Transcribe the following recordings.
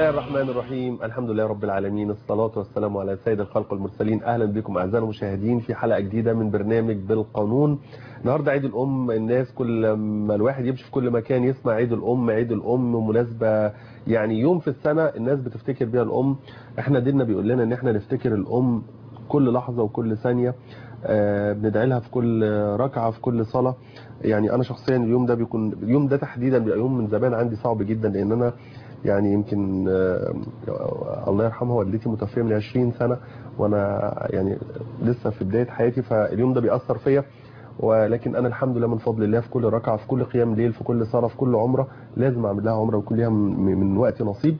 الله الرحمن الرحيم. الحمد لله رب العالمين، الصلاة والسلام على سيد الخلق المرسلين. أهلا بكم أعزائي المشاهدين في حلقة جديدة من برنامج بالقانون. النهاردة عيد الأم، الناس كل ما الواحد يمشي في كل مكان يسمع عيد الأم عيد الأم، مناسبة يعني يوم في السنة الناس بتفتكر بيها الأم. احنا ديننا بيقول لنا ان احنا نفتكر الأم كل لحظة وكل ثانية، بندعي لها في كل ركعة في كل صلاة. يعني أنا شخصيا اليوم ده تحديدا بيبقى يوم من زمان عندي صعب جدا، لأن أنا يعني يمكن الله يرحمها والدتي متوفيه من 20 سنة وانا يعني لسه في بداية حياتي، فاليوم ده بيأثر فيا. ولكن انا الحمد لله من فضل الله في كل ركعة في كل قيام ليل في كل صلاة في كل عمرة لازم اعمل لها عمرة ويكون ليها من وقتي نصيب.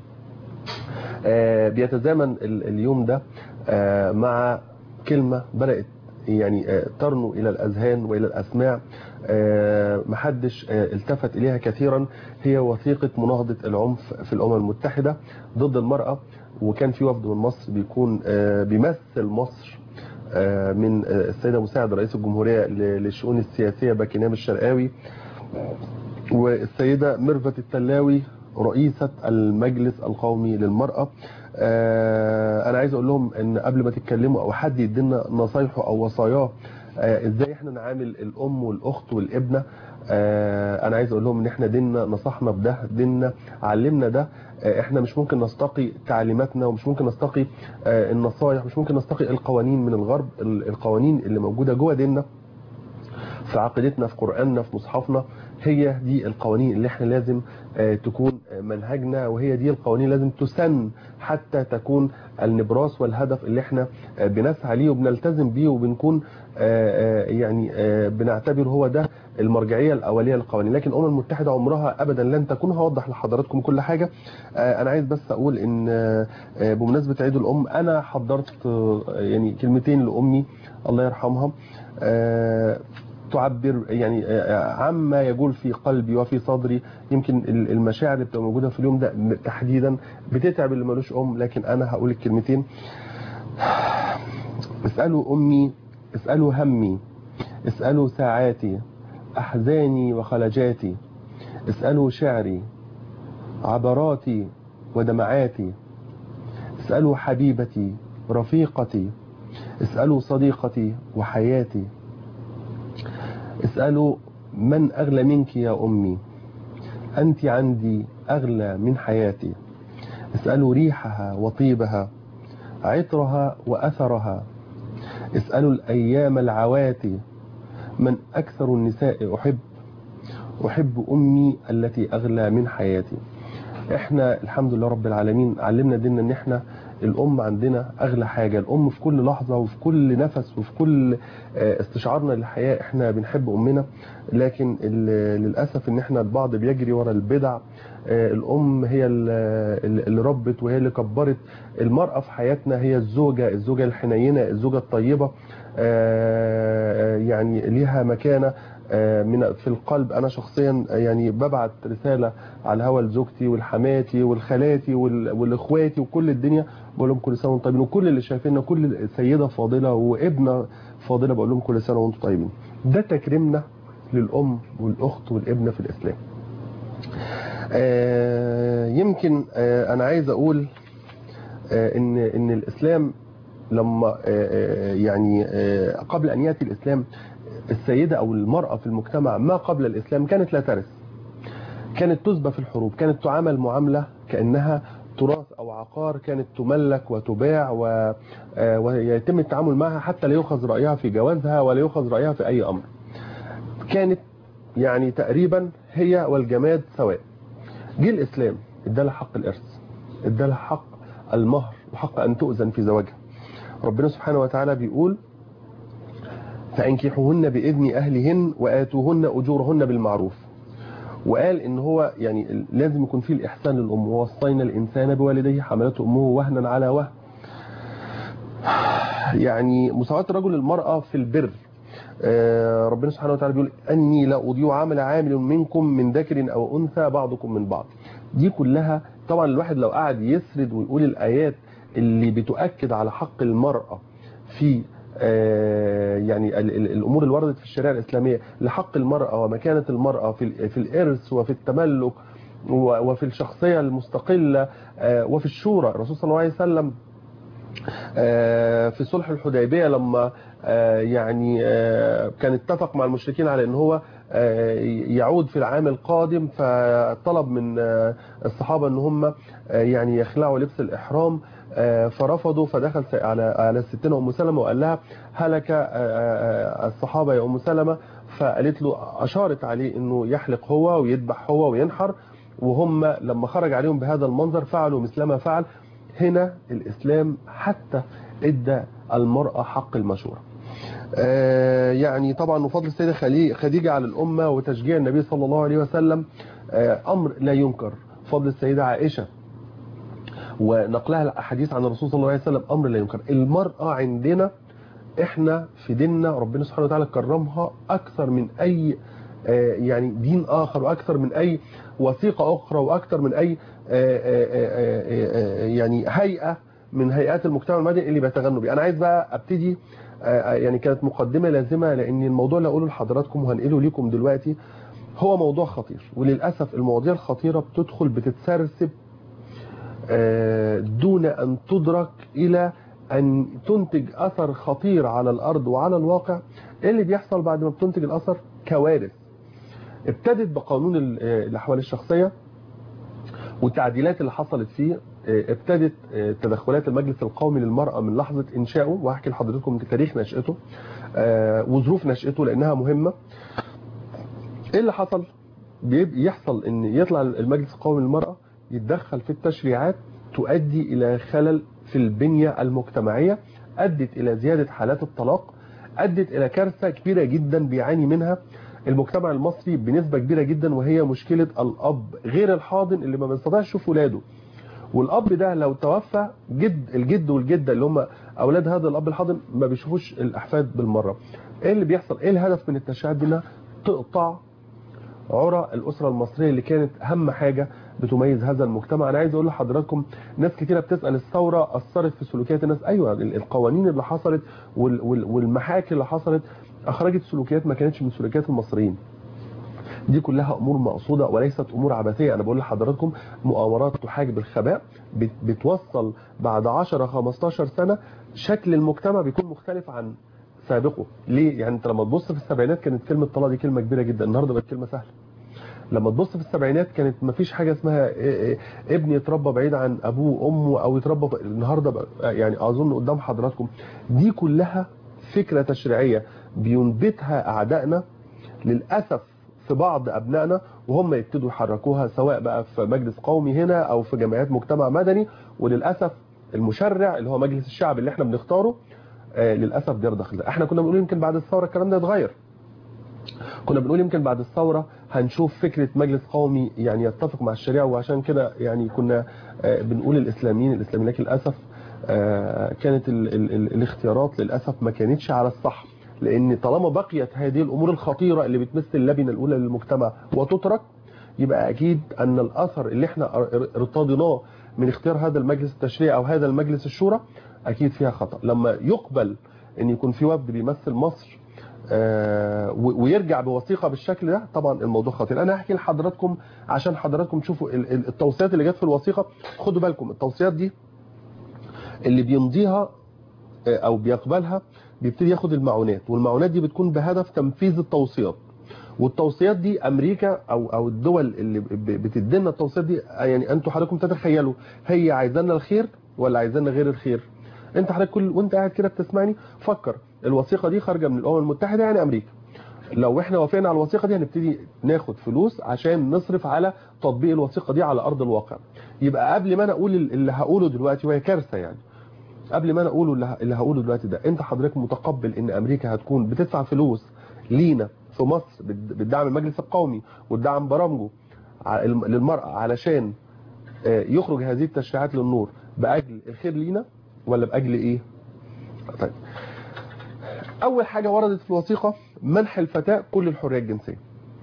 بيتزامن اليوم ده مع كلمة بدأت يعني ترنو إلى الأذهان وإلى الأسماع، محدش التفت إليها كثيرا، هي وثيقة مناهضة العنف في الأمم المتحدة ضد المرأة. وكان في وفد من مصر بيكون بيمثل مصر من السيدة مساعد رئيس الجمهورية للشؤون السياسية باكينام الشرقاوي، والسيدة ميرفت التلاوي رئيسة المجلس القومي للمرأة. انا عايز اقول لهم ان قبل ما تتكلموا او حد يدينا نصايحه او وصاياه ازاي احنا نعامل الام والاخت والابنه، انا عايز اقول لهم ان احنا ديننا نصحنا بده، ديننا علمنا ده. احنا مش ممكن نستقي تعليماتنا ومش ممكن نستقي النصايح، مش ممكن نستقي القوانين من الغرب. القوانين اللي موجودة جوه ديننا في عقيدتنا في قرآننا في مصحفنا هي دي القوانين اللي احنا لازم تكون منهجنا، وهي دي القوانين لازم تسن حتى تكون النبراس والهدف اللي احنا بنسعى ليه وبنلتزم بيه وبنكون يعني بنعتبر هو ده المرجعية الأولية للقوانين. لكن الأمم المتحدة عمرها أبدا لن تكون. هوضح لحضراتكم كل حاجة. أنا عايز بس أقول إن بمناسبة عيد الأم أنا حضرت يعني كلمتين لأمي الله يرحمها تعبر يعني عما يقول في قلبي وفي صدري. يمكن المشاعر اللي بتبقى موجوده في اليوم ده تحديدا بتتعب اللي ملوش ام، لكن انا هقول الكلمتين. اسالوا امي، اسالوا همي، اسالوا ساعاتي، احزاني وخلجاتي، اسالوا شعري، عبراتي ودمعاتي، اسالوا حبيبتي رفيقتي، اسالوا صديقتي وحياتي، اسألوا من أغلى منك يا أمي، أنت عندي أغلى من حياتي. اسألوا ريحها وطيبها، عطرها وأثرها، اسألوا الأيام العواتي، من أكثر النساء أحب أمي التي أغلى من حياتي. احنا الحمد لله رب العالمين علمنا ديننا ان احنا الام عندنا اغلى حاجة. الام في كل لحظة وفي كل نفس وفي كل استشعارنا للحياة احنا بنحب امنا. لكن للأسف ان احنا البعض بيجري ورا البدع. الام هي اللي ربت وهي اللي كبرت المرأة في حياتنا، هي الزوجة الحنينة، الزوجة الطيبة، يعني ليها مكانة من في القلب. انا شخصيا يعني ببعت رسالة على الهوا لزوجتي والحماتي والخالاتي والاخواتي وكل الدنيا، بقول لهم كل سنه وانتم طيبين، وكل اللي شايفيننا كل سيده فاضله وابنه فاضله بقول لهم كل سنه وانتم طيبين. ده تكريمنا للام والاخت والابنه في الاسلام. يمكن انا عايز اقول ان الاسلام لما يعني قبل ان ياتي الاسلام السيده او المراه في المجتمع ما قبل الاسلام كانت لا ترث، كانت تسبى في الحروب، كانت تعامل معاملة كأنها تراث أو عقار، كانت تملك وتباع ويتم التعامل معها حتى لا يؤخذ رأيها في جوازها ولا يؤخذ رأيها في أي أمر. كانت يعني تقريبا هي والجماد سواء. جه الإسلام ادالها حق الإرث، ادالها حق المهر وحق أن تؤذن في زواجها. ربنا سبحانه وتعالى بيقول فأنكحوهن بإذن أهلهن وآتوهن أجورهن بالمعروف. وقال ان هو يعني لازم يكون فيه الاحسان للام، ووصينا الانسان بوالديه حملته امه وهنا على وهن. يعني مساواة الرجل للمرأة في البر. ربنا سبحانه وتعالى بيقول اني لا اضيع عمل عامل منكم من ذكر او انثى بعضكم من بعض. دي كلها طبعا الواحد لو قعد يسرد ويقول الايات اللي بتؤكد على حق المرأة في يعني الامور اللي وردت في الشريعه الاسلاميه لحق المراه ومكانه المراه في الارث وفي التملك وفي الشخصية المستقلة وفي الشورى. الرسول صلى الله عليه وسلم في صلح الحديبية لما يعني كان اتفق مع المشركين على ان هو يعود في العام القادم، فطلب من الصحابة ان هم يعني يخلعوا لبس الإحرام، فرفضوا، فدخل على ستنا أم سلمة وقال لها هلك الصحابة يا أم سلمة، فقالت له، أشارت عليه انه يحلق هو ويذبح هو وينحر، وهم لما خرج عليهم بهذا المنظر فعلوا مثلما فعل. هنا الإسلام حتى ادى المرأة حق المشورة. يعني طبعا وفضل السيدة خديجة على الأمة وتشجيع النبي صلى الله عليه وسلم أمر لا ينكر. فضل السيدة عائشة ونقلها الأحاديث عن الرسول صلى الله عليه وسلم أمر لا ينكر. المرأة عندنا احنا في ديننا ربنا سبحانه وتعالى كرمها أكثر من أي يعني دين آخر، وأكثر من أي وثيقة أخرى، وأكثر من أي يعني هيئة من هيئات المجتمع المدني اللي بيتغنوا بيه. أنا عايز بقى أبتدي يعني كانت مقدمة لازمة، لأن الموضوع اللي أقوله لحضراتكم وهنقله لكم دلوقتي هو موضوع خطير، وللأسف المواضيع الخطيرة بتدخل بتتسرسب دون أن تدرك إلى أن تنتج أثر خطير على الأرض وعلى الواقع. اللي بيحصل بعد ما بتنتج الأثر كوارث. ابتدت بقانون الأحوال الشخصية والتعديلات اللي حصلت فيه، ابتدت تدخلات المجلس القومي للمرأة من لحظة إنشائه، وهحكي لحضرتكم تاريخ نشأته وظروف نشأته لأنها مهمة. إيه اللي حصل؟ يحصل إن يطلع المجلس القومي للمرأة يتدخل في التشريعات تؤدي إلى خلل في البنية المجتمعية، أدت إلى زيادة حالات الطلاق، أدت إلى كارثة كبيرة جدا بيعاني منها المجتمع المصري بنسبة كبيرة جدا، وهي مشكلة الأب غير الحاضن اللي ما بيستطيعش يشوف ولاده. والأب ده لو توفى الجد والجدة اللي هم أولاد هذا الأب الحاضن ما بيشوفوش الأحفاد بالمرة. إيه اللي بيحصل؟ إيه الهدف من التشريعات دي؟ إنها تقطع عرى الأسرة المصرية اللي كانت أهم حاجة بتميز هذا المجتمع. أنا عايز أقول لحضراتكم ناس كتيرة بتسأل الثورة أثرت في سلوكيات الناس. أيوة، القوانين اللي حصلت والمحاكي اللي حصلت أخرجت سلوكيات ما كانتش من سلوكيات المصريين. دي كلها أمور مقصودة وليست أمور عبثية. أنا بقول لحضراتكم مؤامرات تحاجب الخباء بتوصل بعد 10-15 سنة شكل المجتمع بيكون مختلف عن سابقه. ليه؟ يعني انت لما تبص في السبعينات كانت كلمة طلاق دي كلمة كبيرة جدا، النهارده بقت كلمة سهلة. لما تبص في السبعينات كانت مفيش حاجة اسمها ابني يتربى بعيد عن ابوه وامه او يتربى النهارده يعني اظن قدام حضراتكم دي كلها فكرة تشريعية بينبتها اعدائنا للأسف في بعض ابنائنا، وهم يبتدوا يحركوها سواء بقى في مجلس قومي هنا او في جمعيات مجتمع مدني. وللأسف المشرع اللي هو مجلس الشعب اللي احنا بنختاره للأسف بيرضخ ده. احنا كنا بنقول يمكن بعد الثورة الكلام ده يتغير، كنا بنقول يمكن بعد الثورة هنشوف فكرة مجلس قومي يعني يتفق مع الشريعة، وعشان كده يعني كنا بنقول الإسلاميين لكن للأسف كانت الاختيارات للأسف ما كانتش على الصح. لأن طالما بقيت هذه الأمور الخطيرة اللي بتمثل اللبنة الأولى للمجتمع وتترك، يبقى أكيد أن الأثر اللي احنا ارتضيناه من اختيار هذا المجلس التشريعي أو هذا المجلس الشورى أكيد فيها خطأ. لما يقبل أن يكون في وفد بيمثل مصر ويرجع بوثيقة بالشكل ده، طبعا الموضوع خطير. أنا هحكي لحضراتكم عشان حضراتكم تشوفوا التوصيات اللي جت في الوثيقة. خدوا بالكم التوصيات دي اللي بيمضيها أو بيقبلها بيبتدي ياخد المعونات، والمعونات دي بتكون بهدف تنفيذ التوصيات. والتوصيات دي أمريكا أو الدول اللي بتدينا التوصيات دي، يعني أنتوا حضراتكم تتخيلوا هي عايزانا الخير ولا عايزانا غير الخير؟ انت حضرتك وانت قاعد كده بتسمعني فكر، الوثيقة دي خارجة من الأمم المتحدة يعني أمريكا. لو احنا وافقنا على الوثيقة دي هنبتدي ناخد فلوس عشان نصرف على تطبيق الوثيقة دي على أرض الواقع. يبقى قبل ما انا اقول اللي هقوله دلوقتي، وهي كارثة يعني، قبل ما انا اقوله اللي هقوله دلوقتي ده، انت حضرتك متقبل ان أمريكا هتكون بتدفع فلوس لينا في مصر بالدعم المجلس القومي والدعم برامجه للمرأة علشان يخرج هذه التشريعات للنور بأجل الخير لينا ولا بأجل ايه؟ طيب، اول حاجة وردت في الوثيقة منح الفتاة كل الحرية الجنسية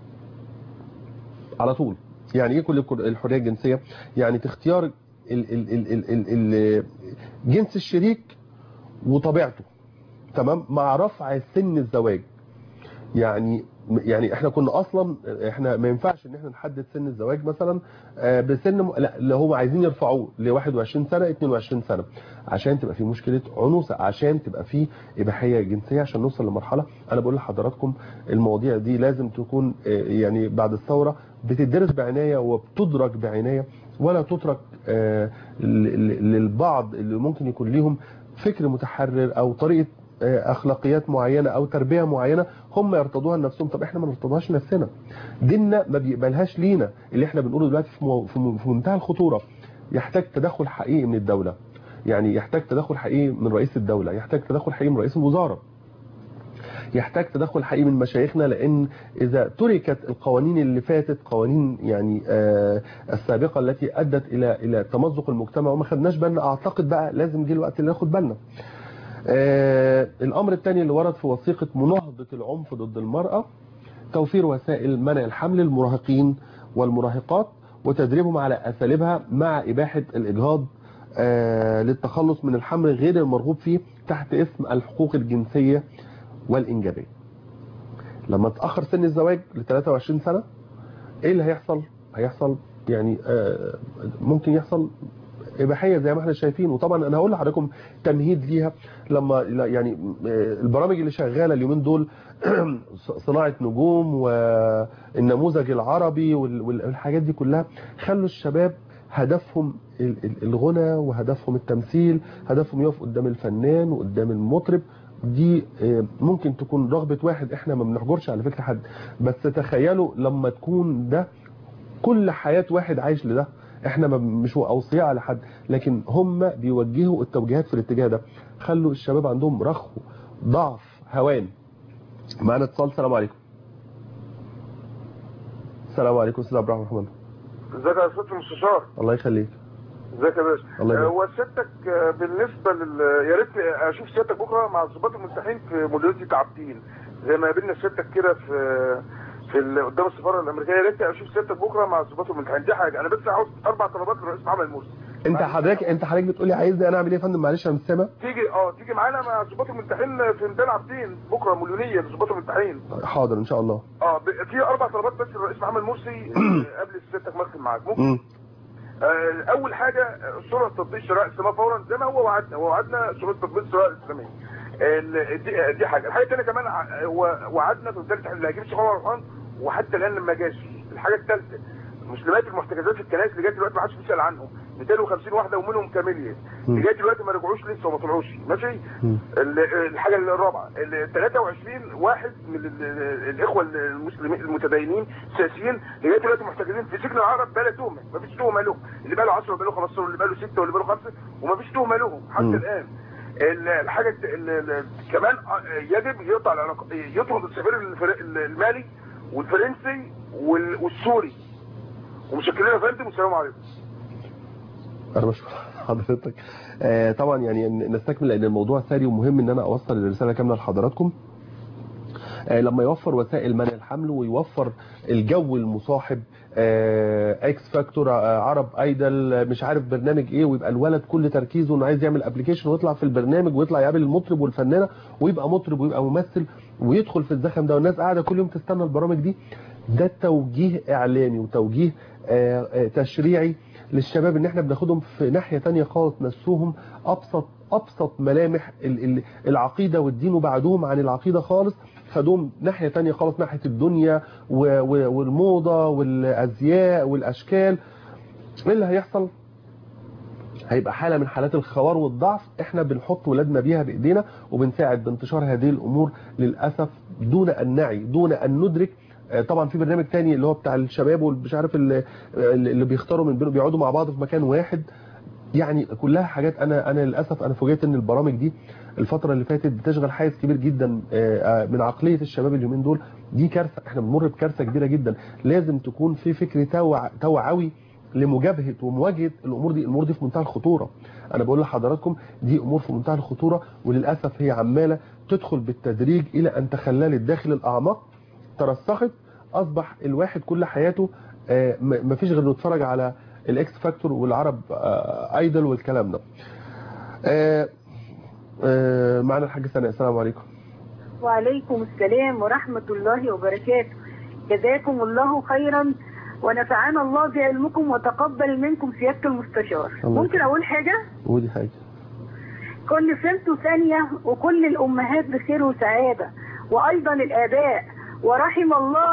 على طول. يعني ايه كل الحرية الجنسية؟ يعني تختيار جنس الشريك وطبيعته، تمام، مع رفع سن الزواج. يعني يعني احنا كنا اصلا احنا ما ينفعش ان احنا نحدد سن الزواج مثلا بسن لا، اللي هم عايزين يرفعوه ل 21 سنه 22 سنه عشان تبقى في مشكله عنوسه، عشان تبقى في اباحيه جنسيه، عشان نوصل لمرحله. انا بقول لحضراتكم المواضيع دي لازم تكون يعني بعد الثوره بتدرس بعنايه وبتدرك بعنايه، ولا تترك للبعض اللي ممكن يكون ليهم فكر متحرر او طريقه اخلاقيات معينه او تربيه معينه هم يرتضوها لنفسهم. طب احنا ما نرتضيهاش لنفسنا، ديننا ما بيقبلهاش لينا. اللي احنا بنقوله دلوقتي في منتهى الخطوره. يحتاج تدخل حقيقي من الدوله، يعني يحتاج تدخل حقيقي من رئيس الدوله، يحتاج تدخل حقيقي من رئيس الوزاره، يحتاج تدخل حقيقي من مشايخنا. لان اذا تركت القوانين اللي فاتت، قوانين يعني السابقه التي ادت الى تمزق المجتمع وما خدناش بالنا، اعتقد بقى لازم جه الوقت اللي ناخد بالنا. الامر الثاني اللي ورد في وثيقه مناهضه العنف ضد المراه، توفير وسائل منع الحمل للمراهقين والمراهقات وتدريبهم على اساليبها مع اباحه الاجهاض للتخلص من الحمل غير المرغوب فيه تحت اسم الحقوق الجنسيه والانجابيه. لما تاخر سن الزواج ل 23 سنه ايه اللي هيحصل؟ هيحصل يعني ممكن يحصل اباحيه زي ما احنا شايفين. وطبعا انا هقول لحضراتكم تمهيد ليها. لما يعني البرامج اللي شغاله اليومين دول صناعه نجوم والنموذج العربي والحاجات دي كلها، خلوا الشباب هدفهم الغنى وهدفهم التمثيل، هدفهم يقف قدام الفنان وقدام المطرب. دي ممكن تكون رغبه واحد، احنا ما بنحجرش على فكره حد، بس تخيلوا لما تكون ده كل حياه واحد عايش لده. احنا مش اوصياء على حد، لكن هم بيوجهوا التوجيهات في الاتجاه ده. خلوا الشباب عندهم رخو، ضعف، هوان. معانا اتصال. السلام عليكم. السلام عليكم استاذ عبد الرحمن. ازيك يا استاذ المستشار؟ الله يخليك. ازيك يا باشا؟ الله يبارك. هو سيادتك بالنسبه يا ريت اشوف سيادتك بكره مع الضباط الملتحين في مديريه عابدين زي ما قابلنا سيادتك كده في قدام السفاره الامريكيه. يا ريت اشوف سيادتك بكره مع الضباط الملتحين. دي حاجه. انا بس عاوز 4 طلبات للرئيس محمد مرسي. انت حضرتك بتقولي عايزني انا اعمل ايه يا فندم؟ معلش انا مش سامع. تيجي معانا مع الضباط الملتحين في ميدان عابدين بكره مليونيه للضباط الملتحين. حاضر ان شاء الله. في 4 طلبات بس للرئيس محمد مرسي قبل سيادتك ما اختم معاك. ممكن اول حاجه سرعه تطبيق الشرائع الاسلاميه فورا زي ما هو وعدنا سرعه تطبيق الشرائع الاسلاميه. دي حاجه. الحاجه الثانيه كمان وعدنا في وزاره اللي هيجيب الشيخ عمر عثمان وحتى الان لما جاش. الحاجه الثالثه مسلمات المحتجزات في الكنائس لغايه دلوقتي ما حدش بيسال عنهم. 250 واحده ومنهم كاميليا لغايه دلوقتي ما رجعوش لسه وما طلعوش. ماشي. الحاجه الرابعه 23 واحد من الاخوه المسلمين المتدينين السياسيين لغايه دلوقتي محتجزين في سجن العرب بلا تهمه. ما فيش تهمه لهم. اللي بقى له 10 واللي بقى له 15 واللي بقى له 6 واللي بقى له 5 وما فيش تهمه لهم حتى الان. الحاجه كمان يجب يقطع العلاقه، يطرد السفير المالي والفرنسي والسوري. ومشكلين يا فندم والسلام عليكم. انا بشكر حضرتك. طبعا يعني نستكمل لان الموضوع ثري ومهم ان انا اوصل الرساله كامله لحضراتكم. لما يوفر وسائل منع الحمل ويوفر الجو المصاحب، اكس فاكتور، عرب ايدل، مش عارف برنامج ايه، ويبقى الولد كل تركيزه انه عايز يعمل ابلكيشن ويطلع في البرنامج ويطلع يقابل المطرب والفنانه ويبقى مطرب ويبقى ممثل ويدخل في الزخم ده والناس قاعده كل يوم تستنى البرامج دي. ده توجيه اعلامي وتوجيه تشريعي للشباب ان احنا بناخدهم في ناحيه ثانيه خالص، نسوهم ابسط ملامح العقيده والدين وبعدوهم عن العقيده خالص، خدوهم ناحيه ثانيه خالص، ناحيه الدنيا والموضه والازياء والاشكال. ايه اللي هيحصل؟ هيبقى حاله من حالات الخوار والضعف احنا بنحط ولادنا بيها بايدينا وبنساعد بانتشار هذه الامور للاسف دون ان نعي، دون ان ندرك. طبعا في برنامج تاني اللي هو بتاع الشباب والمش عارف اللي بيختاروا من بينهم بيقعدوا مع بعض في مكان واحد. يعني كلها حاجات انا للاسف انا فوجئت ان البرامج دي الفتره اللي فاتت بتشغل حيز كبير جدا من عقليه الشباب اليومين دول. دي كارثه، احنا بنمر بكارثه كبيره جدا. لازم تكون في فكر توعوي لمجابهه ومواجهه الامور دي. الامور دي في منتهى الخطوره. انا بقول لحضراتكم دي امور في منتهى الخطوره، وللاسف هي عماله تدخل بالتدريج الى ان تخللت داخل الاعماق، ترسخت، اصبح الواحد كل حياته مفيش غير انه يتفرج على الاكس فاكتور والعرب ايدل والكلام ده. معنا الحاج سناء. السلام عليكم. وعليكم السلام ورحمة الله وبركاته. جزاكم الله خيرا ونفعنا الله بعلمكم وتقبل منكم سيادة المستشار. ممكن أقول حاجة؟ قولي حاجة. كل سنة ثانية وكل الأمهات بخير وسعادة، وأيضا الآباء، ورحم الله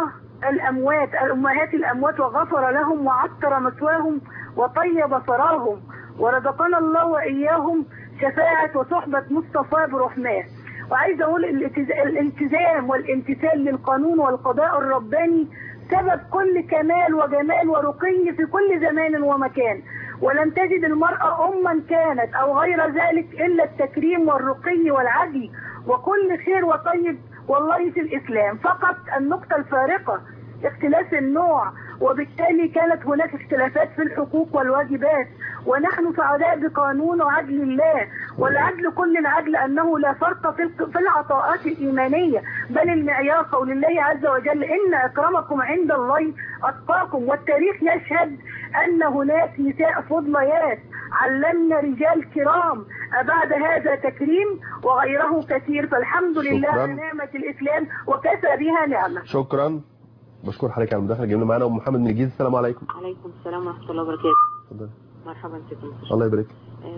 الأمهات الأموات وغفر لهم وعطر مثواهم وطيب ثراهم، ورزقنا الله وإياهم شفاعة وصحبة مصطفى برحماه. وعايز أقول الالتزام والامتثال للقانون والقضاء الرباني سبب كل كمال وجمال ورقي في كل زمان ومكان، ولن تجد المرأة أما كانت أو غير ذلك إلا التكريم والرقي والعدل وكل خير وطيب والله في الإسلام. فقط النقطة الفارقة اختلاف النوع، وبالتالي كانت هناك اختلافات في الحقوق والواجبات، ونحن سعداء بقانون وعدل الله. والعدل كل العدل أنه لا فرق في العطاءات الإيمانية، بل المعيار قول الله عز وجل إن أكرمكم عند الله أتقاكم. والتاريخ يشهد أن هناك نساء فضليات علمنا رجال كرام، أبعد هذا تكريم وغيره كثير. فالحمد لله على نعمة الإسلام وكفى بها نعمة. شكرا، بشكر حضرتك على المداخله الجميله معانا. ام محمد من الجيزه، السلام عليكم. وعليكم السلام ورحمه الله وبركاته. اتفضل. مرحبا ستي. الله يبارك.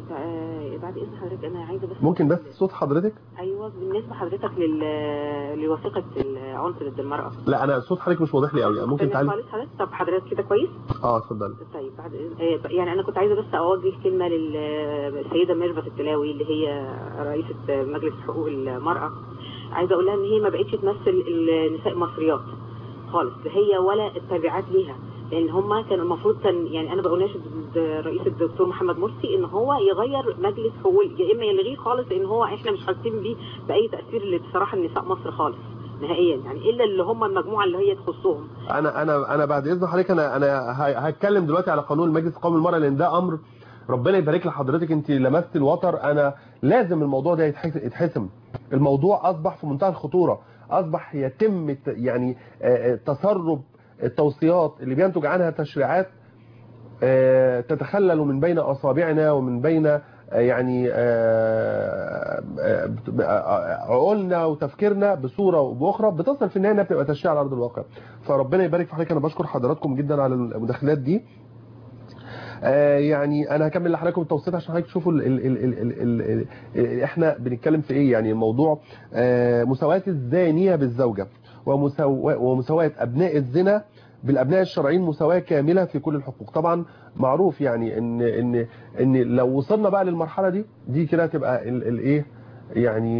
بعد اذن حضرتك انا عايزه بس ممكن بس صوت حضرتك؟ ايوه، بالنسبه حضرتك لوثيقه العنف ضد المراه. لا انا صوت حضرتك مش واضح لي قوي، ممكن تعالي خالص حضرتك. طب حضرتك كده كويس؟ اتفضل. طيب بعد يعني انا كنت عايزه بس اوجه كلمه للسيده ميرفت التلاوي اللي هي رئيسه مجلس حقوق المراه. عايزه اقول لها ان هي ما بقتش تمثل النساء المصريات خالص، هي ولا التابعات ليها، لان هم كان المفروض يعني انا بناشد رئيس الدكتور محمد مرسي ان هو يغير مجلس حقوق، يا اما يلغيه خالص، لان هو احنا مش حاسين بيه باي تاثير بصراحه لنساء مصر خالص نهائيا، يعني الا اللي هم المجموعه اللي هي تخصهم. انا بعد اذن حضرتك انا هتكلم دلوقتي على قانون المجلس القومي للمراه، لان ده امر ربنا يبارك لحضرتك، انت لمست الوتر. انا لازم الموضوع ده يتحسم. الموضوع اصبح في منتهى الخطوره، اصبح يتم يعني تسرب التوصيات اللي بينتج عنها تشريعات تتخلل من بين اصابعنا ومن بين يعني عقولنا وتفكيرنا بصوره وباخرى، بتصل في النهايه انها بتبقى تشريع على ارض الواقع. فربنا يبارك في حضرتك. انا بشكر حضراتكم جدا على المداخلات دي. يعني انا هكمل لحضراتكم التوصيات عشان حضرتك تشوفوا احنا بنتكلم في ايه. يعني الموضوع مساواة الزانية بالزوجة، ومساواة ابناء الزنا بالابناء الشرعيين، مساواة كاملة في كل الحقوق. طبعا معروف يعني ان لو وصلنا بقى للمرحلة دي كده تبقى الايه يعني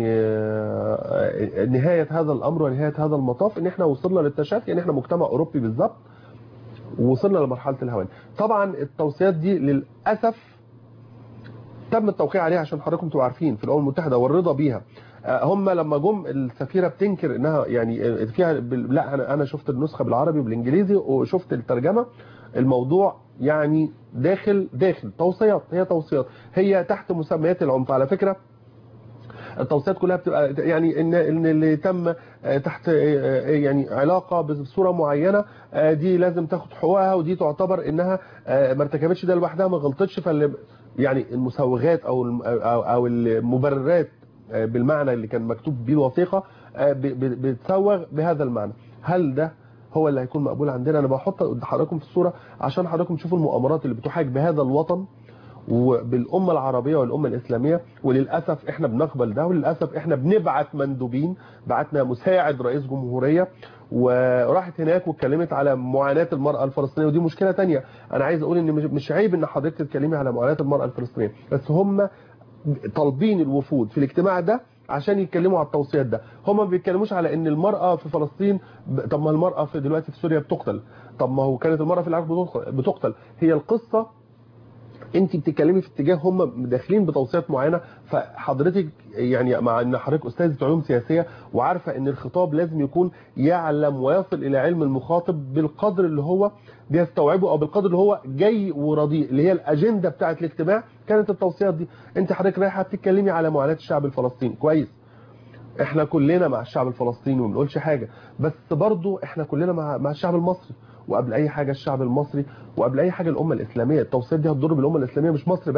نهاية هذا الامر ونهاية هذا المطاف، ان احنا وصلنا للتشافي، ان احنا مجتمع اوروبي بالظبط، ووصلنا لمرحلة الهوان. طبعا التوصيات دي للأسف تم التوقيع عليها عشان حضراتكم تبقوا عارفين في الأمم المتحدة والرضا بيها. هم لما جم السفيرة بتنكر انها يعني فيها لا انا شفت النسخة بالعربي وبالانجليزي وشفت الترجمة. الموضوع يعني داخل توصيات، هي توصيات، هي تحت مسميات العنف. على فكرة التوصيات كلها بتبقى يعني ان اللي تم تحت يعني علاقه بصوره معينه دي لازم تاخد حقوقها، ودي تعتبر انها ما ارتكبتش ده لوحدها، ما غلطتش. يعني المسوغات او المبررات بالمعنى اللي كان مكتوب بيه الوثيقه بتسوغ بهذا المعنى. هل ده هو اللي هيكون مقبول عندنا؟ انا بحط حضراتكم في الصوره عشان حضراتكم تشوفوا المؤامرات اللي بتحاك بهذا الوطن وبالأمة العربية والأمة الإسلامية. وللأسف احنا بنقبل ده، وللأسف احنا بنبعت مندوبين. بعتنا مساعد رئيس جمهورية وراحت هناك واتكلمت على معاناة المرأة الفلسطينية، ودي مشكلة تانية. انا عايز اقول ان مش عيب ان حضرتك تتكلمي على معاناة المرأة الفلسطينية، بس هم طالبين الوفود في الاجتماع ده عشان يتكلموا على التوصيات ده. هم ما بيتكلموش على ان المرأة في فلسطين، طب ما المرأة في دلوقتي في سوريا بتقتل، طب ما هو كانت المرأة في العراق بتقتل. هي القصة انت بتتكلمي في اتجاه هم داخلين بتوصيات معينه. فحضرتك يعني مع ان حضرتك استاذه علوم سياسيه وعارفه ان الخطاب لازم يكون يعلم ويصل الى علم المخاطب بالقدر اللي هو بيستوعبه او بالقدر اللي هو جاي وراضيه، اللي هي الاجنده بتاعه الاجتماع كانت التوصيات دي. انت حضرتك رايحه تتكلمي على معاناه الشعب الفلسطيني، كويس، احنا كلنا مع الشعب الفلسطيني وما بنقولش حاجه، بس برضو احنا كلنا مع الشعب المصري، وقبل اي حاجه الشعب المصري، وقبل اي حاجه الامه الاسلاميه. التوصيات دي هتضر بالامه الاسلاميه، مش مصر بس،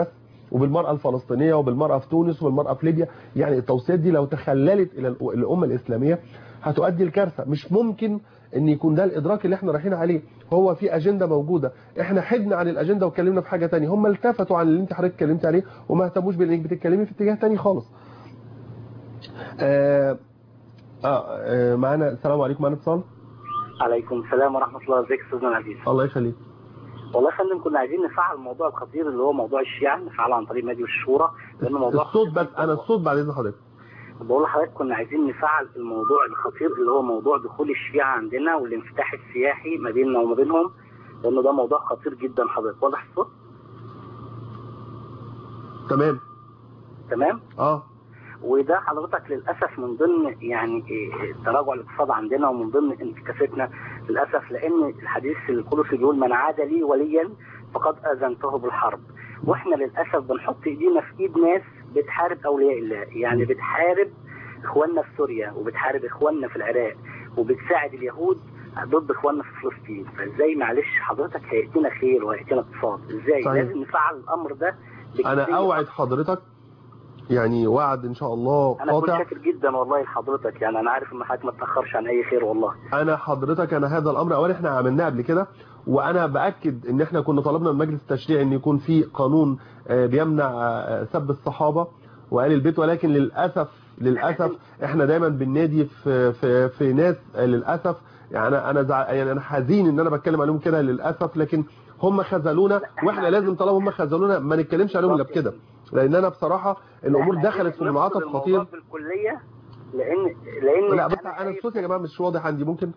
وبالمرأة الفلسطينية وبالمرأة في تونس وبالمرأة في ليبيا. يعني التوصيات دي لو تخللت إلى الأمة الإسلامية هتؤدي الكارثة. مش ممكن ان يكون ده الادراك اللي احنا رايحين عليه. هو في اجنده موجوده، احنا حدنا عن الاجنده واتكلمنا في حاجه ثانيه، هم التفتوا عن اللي انت حضرتك اتكلمت عليه وما اهتموش بانك بتتكلمي في اتجاه ثاني خالص. معانا السلام عليكم، معانا اتصال. عليكم السلام ورحمه الله. ازيك يا استاذنا العزيز؟ الله يخليك. والله يا فندم كنا عايزين نفعل الموضوع الخطير اللي هو موضوع الشيعة، نفعله عن طريق مجلس الشورى، لان موضوع الصوت بس، انا الصوت بعد اذن حضرتك. بقول لحضرتك كنا عايزين نفعل الموضوع الخطير اللي هو موضوع دخول الشيعة عندنا والانفتاح السياحي ما بيننا وما بينهم، لانه ده موضوع خطير جدا. حضرتك واضح الصوت؟ تمام. وده حضرتك للاسف من ضمن يعني تراجع الاقتصاد عندنا ومن ضمن انتكاستنا للاسف، لان الحديث القدسي بيقول من عاد لي وليا فقد اذنته بالحرب، واحنا للاسف بنحط ايدينا في ايد ناس بتحارب اولياء الله، يعني بتحارب اخواننا في سوريا وبتحارب اخواننا في العراق وبتساعد اليهود ضد اخواننا في فلسطين. فازاي معلش حضرتك هيأتينا خير وهيأتينا اقتصاد؟ ازاي؟ صحيح. لازم نفعل الامر ده. انا اوعد حضرتك يعني وعد ان شاء الله قاطع. انا كنت شاكر جدا والله لحضرتك، يعني انا عارف ان حضرتك ما تاخرش عن اي خير والله. انا هذا الامر اولا احنا عملناه قبل كده، وانا باكد ان احنا كنا طلبنا من مجلس التشريع ان يكون في قانون بيمنع سب الصحابه وآل البيت، ولكن للاسف احنا دايما بننادي في ناس للاسف. يعني انا حزين ان انا بتكلم عليهم كده للاسف، لكن هم خذلونا واحنا لازم طالما هم خذلونا ما نتكلمش عليهم الا بكده، لان انا بصراحه الامور دخلت في منعطف خطير بالكليه. لان لا بس انا الصوت يا جماعه مش واضح عندي، ممكن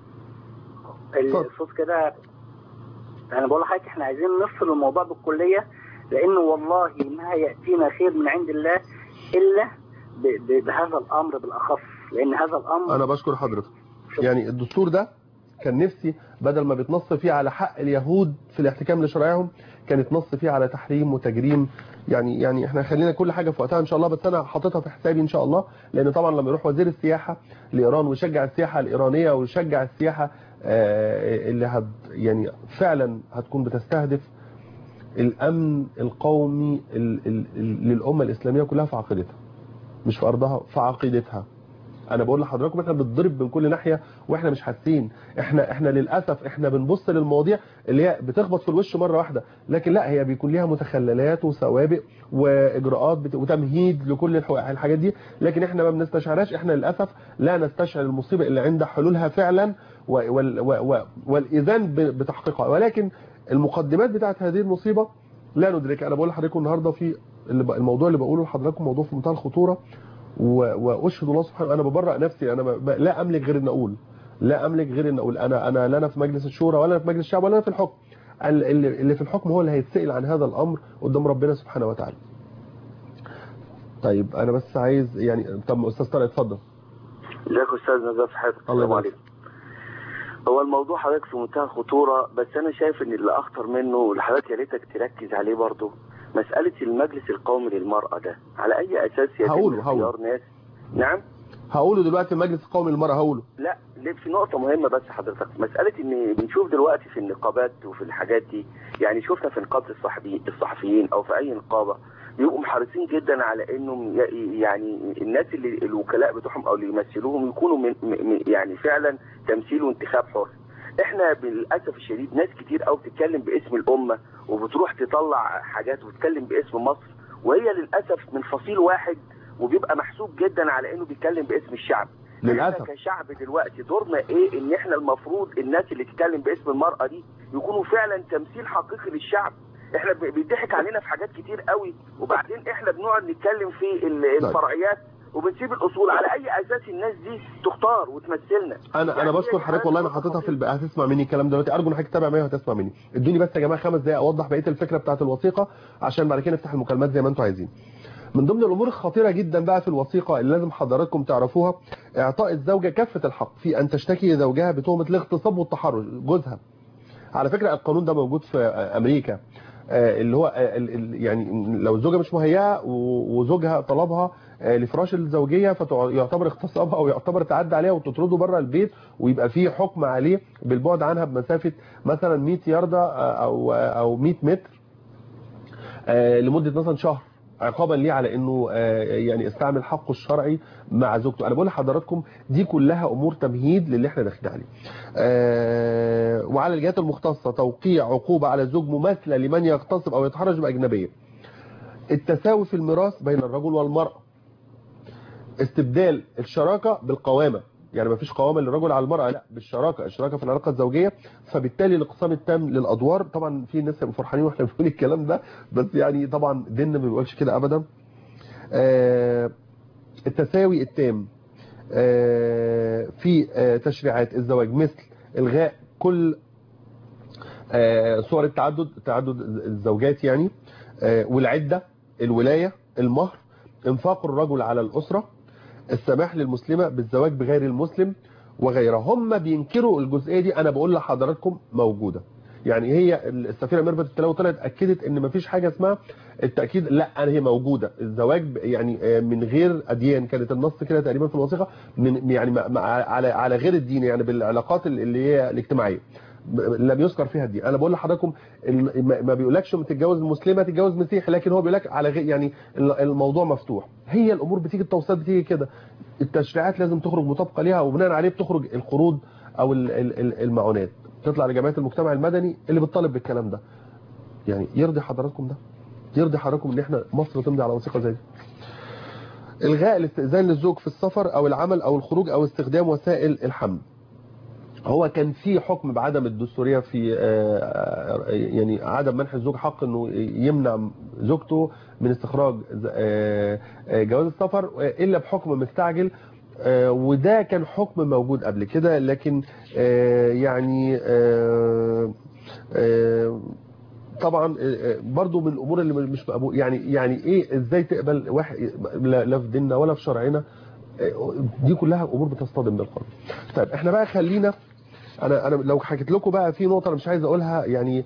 الصوت كده. انا بقول لحضرتك احنا عايزين نفصل الموضوع بالكليه، لانه والله ما ياتينا خير من عند الله الا بهذا الامر بالاخص، لان هذا الامر. انا بشكر حضرتك. يعني الدستور ده كان نفسي بدل ما بتنص فيه على حق اليهود في الاحتكام لشرائعهم كانت نص فيه على تحريم وتجريم. يعني احنا خلينا كل حاجه في وقتها ان شاء الله، بس انا حاططها في حسابي ان شاء الله، لان طبعا لما يروح وزير السياحه لايران ويشجع السياحه الايرانيه ويشجع السياحه اللي يعني فعلا هتكون بتستهدف الامن القومي للامه الاسلاميه كلها في عقيدتها، مش في ارضها، في عقيدتها. انا بقول لحضراتكم احنا بنضرب من كل ناحيه واحنا مش حاسين. احنا للاسف احنا بنبص للمواضيع اللي هي بتخبط في الوش مره واحده، لكن لا، هي بيكون ليها متخللات وسوابق واجراءات وتمهيد لكل الحاجات دي، لكن احنا ما بنستشعرهاش. احنا للاسف لا نستشعر المصيبه اللي عند حلولها فعلا والاذان بتحقيقها، ولكن المقدمات بتاعت هذه المصيبه لا ندركها. انا بقول لحضراتكم النهارده في الموضوع اللي بقوله لحضراتكم موضوع في منتهى الخطوره، واشهد الله سبحانه انا ببرأ نفسي. انا لا املك غير ان اقول انا لا انا في مجلس الشورى ولا انا في مجلس الشعب ولا انا في الحكم. اللي في الحكم هو اللي هيتسأل عن هذا الامر قدام ربنا سبحانه وتعالى. طيب انا بس عايز يعني، طب استاذ طارق اتفضل. ازيك يا استاذ نزار؟ حضرتك السلام عليكم. هو الموضوع حضرتك في منتهى الخطوره، بس انا شايف ان اللي اخطر منه واللي حضرتك يا ريتك تركز عليه برضه مسألة المجلس القومي للمرأة ده على أي أساس يتم اختيار ناس؟ نعم؟ هقوله دلوقتي المجلس القومي للمرأة هقوله. لا في نقطة مهمة بس حضرتك، مسألة إن بنشوف دلوقتي في النقابات وفي الحاجات دي، يعني شفنا في نقابة الصحفيين أو في أي نقابة بيبقوا محرصين جدا على إنهم يعني الناس اللي الوكلاء بتوعهم أو اللي يمثلوهم يكونوا من يعني فعلا تمثيل وانتخاب حر. احنا بالاسف الشديد ناس كتير قوي بتتكلم باسم الامه وبتروح تطلع حاجات وتتكلم باسم مصر، وهي للاسف من فصيل واحد وبيبقى محسوب جدا على انه بيتكلم باسم الشعب. للاسف احنا كشعب دلوقتي دورنا ايه؟ ان احنا المفروض الناس اللي تتكلم باسم المرأة دي يكونوا فعلا تمثيل حقيقي للشعب. احنا بيضحك علينا في حاجات كتير قوي، وبعدين احنا بنقعد نتكلم في الفرعيات وبنسيب الاصول. على اي اساس الناس دي تختار وتمثلنا؟ انا بشكر حضرتك والله. انا حاططها في هتسمع مني الكلام دلوقتي، ارجو ان حضرتك تتابع معايا وهتسمع مني. ادوني بس يا جماعه 5 دقائق اوضح بقيه الفكره بتاعه الوثيقه عشان بعد كده نفتح المكالمات زي ما انتم عايزين. من ضمن الامور الخطيره جدا بقى في الوثيقه اللي لازم حضراتكم تعرفوها اعطاء الزوجه كافه الحق في ان تشتكي زوجها بتهمه الاغتصاب والتحرش جوزها. على فكره القانون ده موجود في امريكا، اللي هو يعني لو الزوجه مش مهيئه وزوجها طلبها لفراش الزوجيه فيعتبر اغتصابها او يعتبر تعدى عليها وتطرده بره البيت، ويبقى فيه حكم عليه بالبعد عنها بمسافه مثلا 100 ياردة او 100 متر. لمده مثلا شهر عقابا ليه على انه يعني استعمل حقه الشرعي مع زوجته. انا بقول لحضراتكم دي كلها امور تمهيد للي احنا داخلين عليه. وعلى الجهات المختصه توقيع عقوبه على الزوج مماثله لمن يغتصب او يتحرش باجنبيه. التساوي في الميراث بين الرجل والمراه. استبدال الشراكه بالقوامه، يعني ما فيش قوامه للرجل على المراه، لا بالشراكه، الشراكه في العلاقه الزوجيه. فبالتالي الاقسام التام للادوار. طبعا في ناس هيبقوا فرحانين واحنا بنقول الكلام ده، بس يعني طبعا ديننا ما بيقولش كده ابدا. التساوي التام في تشريعات الزواج، مثل الغاء كل صور تعدد الزوجات يعني، والعده، الولايه، المهر، انفاق الرجل على الاسره، السماح للمسلمه بالزواج بغير المسلم وغيرها. هم بينكروا الجزئيه دي، انا بقول لحضراتكم موجوده. يعني هي السفيره ميرفت التلاوي طلعت اكدت ان مفيش حاجه اسمها التاكيد، لا هي موجوده. الزواج يعني من غير اديان، كانت النص كده تقريبا في الوثيقه، من يعني على غير الدين، يعني بالعلاقات اللي هي الاجتماعيه لم يذكر فيها الدين. انا بقول لحضراتكم ما بيقولكش تتجوز مسلمه تتجوز مسيحي، لكن هو بيقول لك على غير، يعني الموضوع مفتوح. هي الامور بتيجي، التوصيات بتيجي كده، التشريعات لازم تخرج مطابقه ليها، وبناء عليه بتخرج القروض او المعونات، تطلع لجمعيه المجتمع المدني اللي بتطالب بالكلام ده. يعني يرضي حضراتكم ده؟ يرضي حضراتكم ان احنا مصر تمضي على وثيقه زي دي؟ الغاء الاستئذان للزوج في السفر او العمل او الخروج او استخدام وسائل الحمل. هو كان في حكم بعدم الدستوريه في يعني عدم منح الزوج حق انه يمنع زوجته من استخراج جواز السفر الا بحكم مستعجل، وده كان حكم موجود قبل كده، لكن يعني طبعا برضو من الامور اللي مش مقبول. يعني ايه، ازاي تقبل واحد لا في ديننا ولا في شرعنا؟ دي كلها امور بتصطدم بالقانون. طيب احنا بقى خلينا، انا لو حكيت لكم بقى في نقطه انا مش عايز اقولها، يعني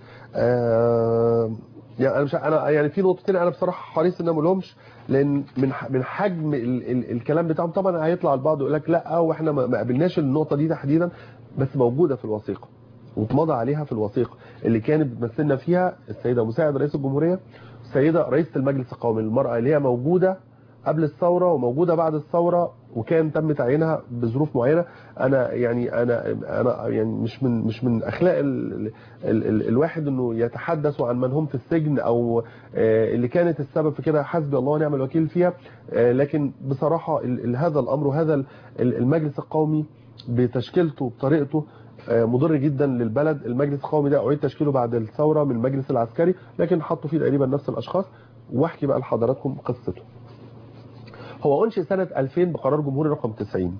يعني انا مش يعني في نقطتين انا بصراحه حريص ان ما اقولهمش، لان من حجم الكلام بتاعهم طبعا هيطلع البعض يقول لك لا واحنا ما قابلناش النقطه دي تحديدا، بس موجوده في الوثيقه واتمضى عليها في الوثيقه اللي كانت بتمثلنا فيها السيده مساعد رئيس الجمهوريه، السيده رئيسه المجلس القومي للمراه، اللي هي موجوده قبل الثوره وموجوده بعد الثوره، وكان تم تعيينها بظروف معينه. انا يعني مش من اخلاق الواحد انه يتحدث عن من هم في السجن او اللي كانت السبب في كده، حسبي الله ونعم الوكيل فيها. لكن بصراحه هذا الامر وهذا المجلس القومي بتشكيلته بطريقته مضر جدا للبلد. المجلس القومي ده اعيد تشكيله بعد الثوره من المجلس العسكري، لكن حطوا فيه تقريبا نفس الاشخاص. واحكي بقى لحضراتكم قصته. هو انشئ سنه 2000 بقرار جمهوري رقم 90.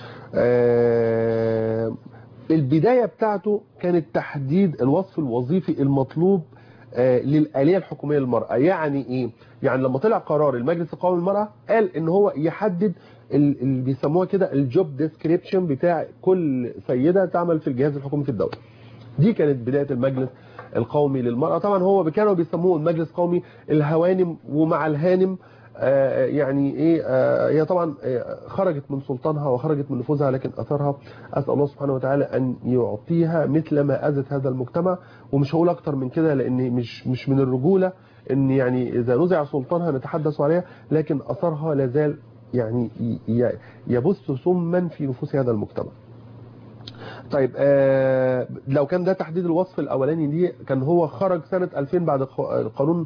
البدايه بتاعته كانت تحديد الوصف الوظيفي المطلوب للآلية الحكومية للمرأة. يعني ايه؟ يعني لما طلع قرار المجلس القومي للمرأة قال ان هو يحدد اللي بيسموها كده الجوب ديسكريبشن بتاع كل سيدة تعمل في الجهاز الحكومي في الدولة. دي كانت بداية المجلس القومي للمرأة. طبعا هو كانوا بيسموه المجلس القومي الهوانم، ومع الهانم يعني ايه، هي طبعا خرجت من سلطانها وخرجت من نفوذها، لكن اثرها اسال الله سبحانه وتعالى ان يعطيها مثل ما اذت هذا المجتمع. ومش هقول اكتر من كده، لان مش من الرجوله ان يعني اذا نزع سلطانها نتحدث عليها، لكن اثرها لازال يعني يبث سما في نفوس هذا المجتمع. طيب لو كان ده تحديد الوصف الاولاني دي، كان هو خرج سنه 2000 بعد القانون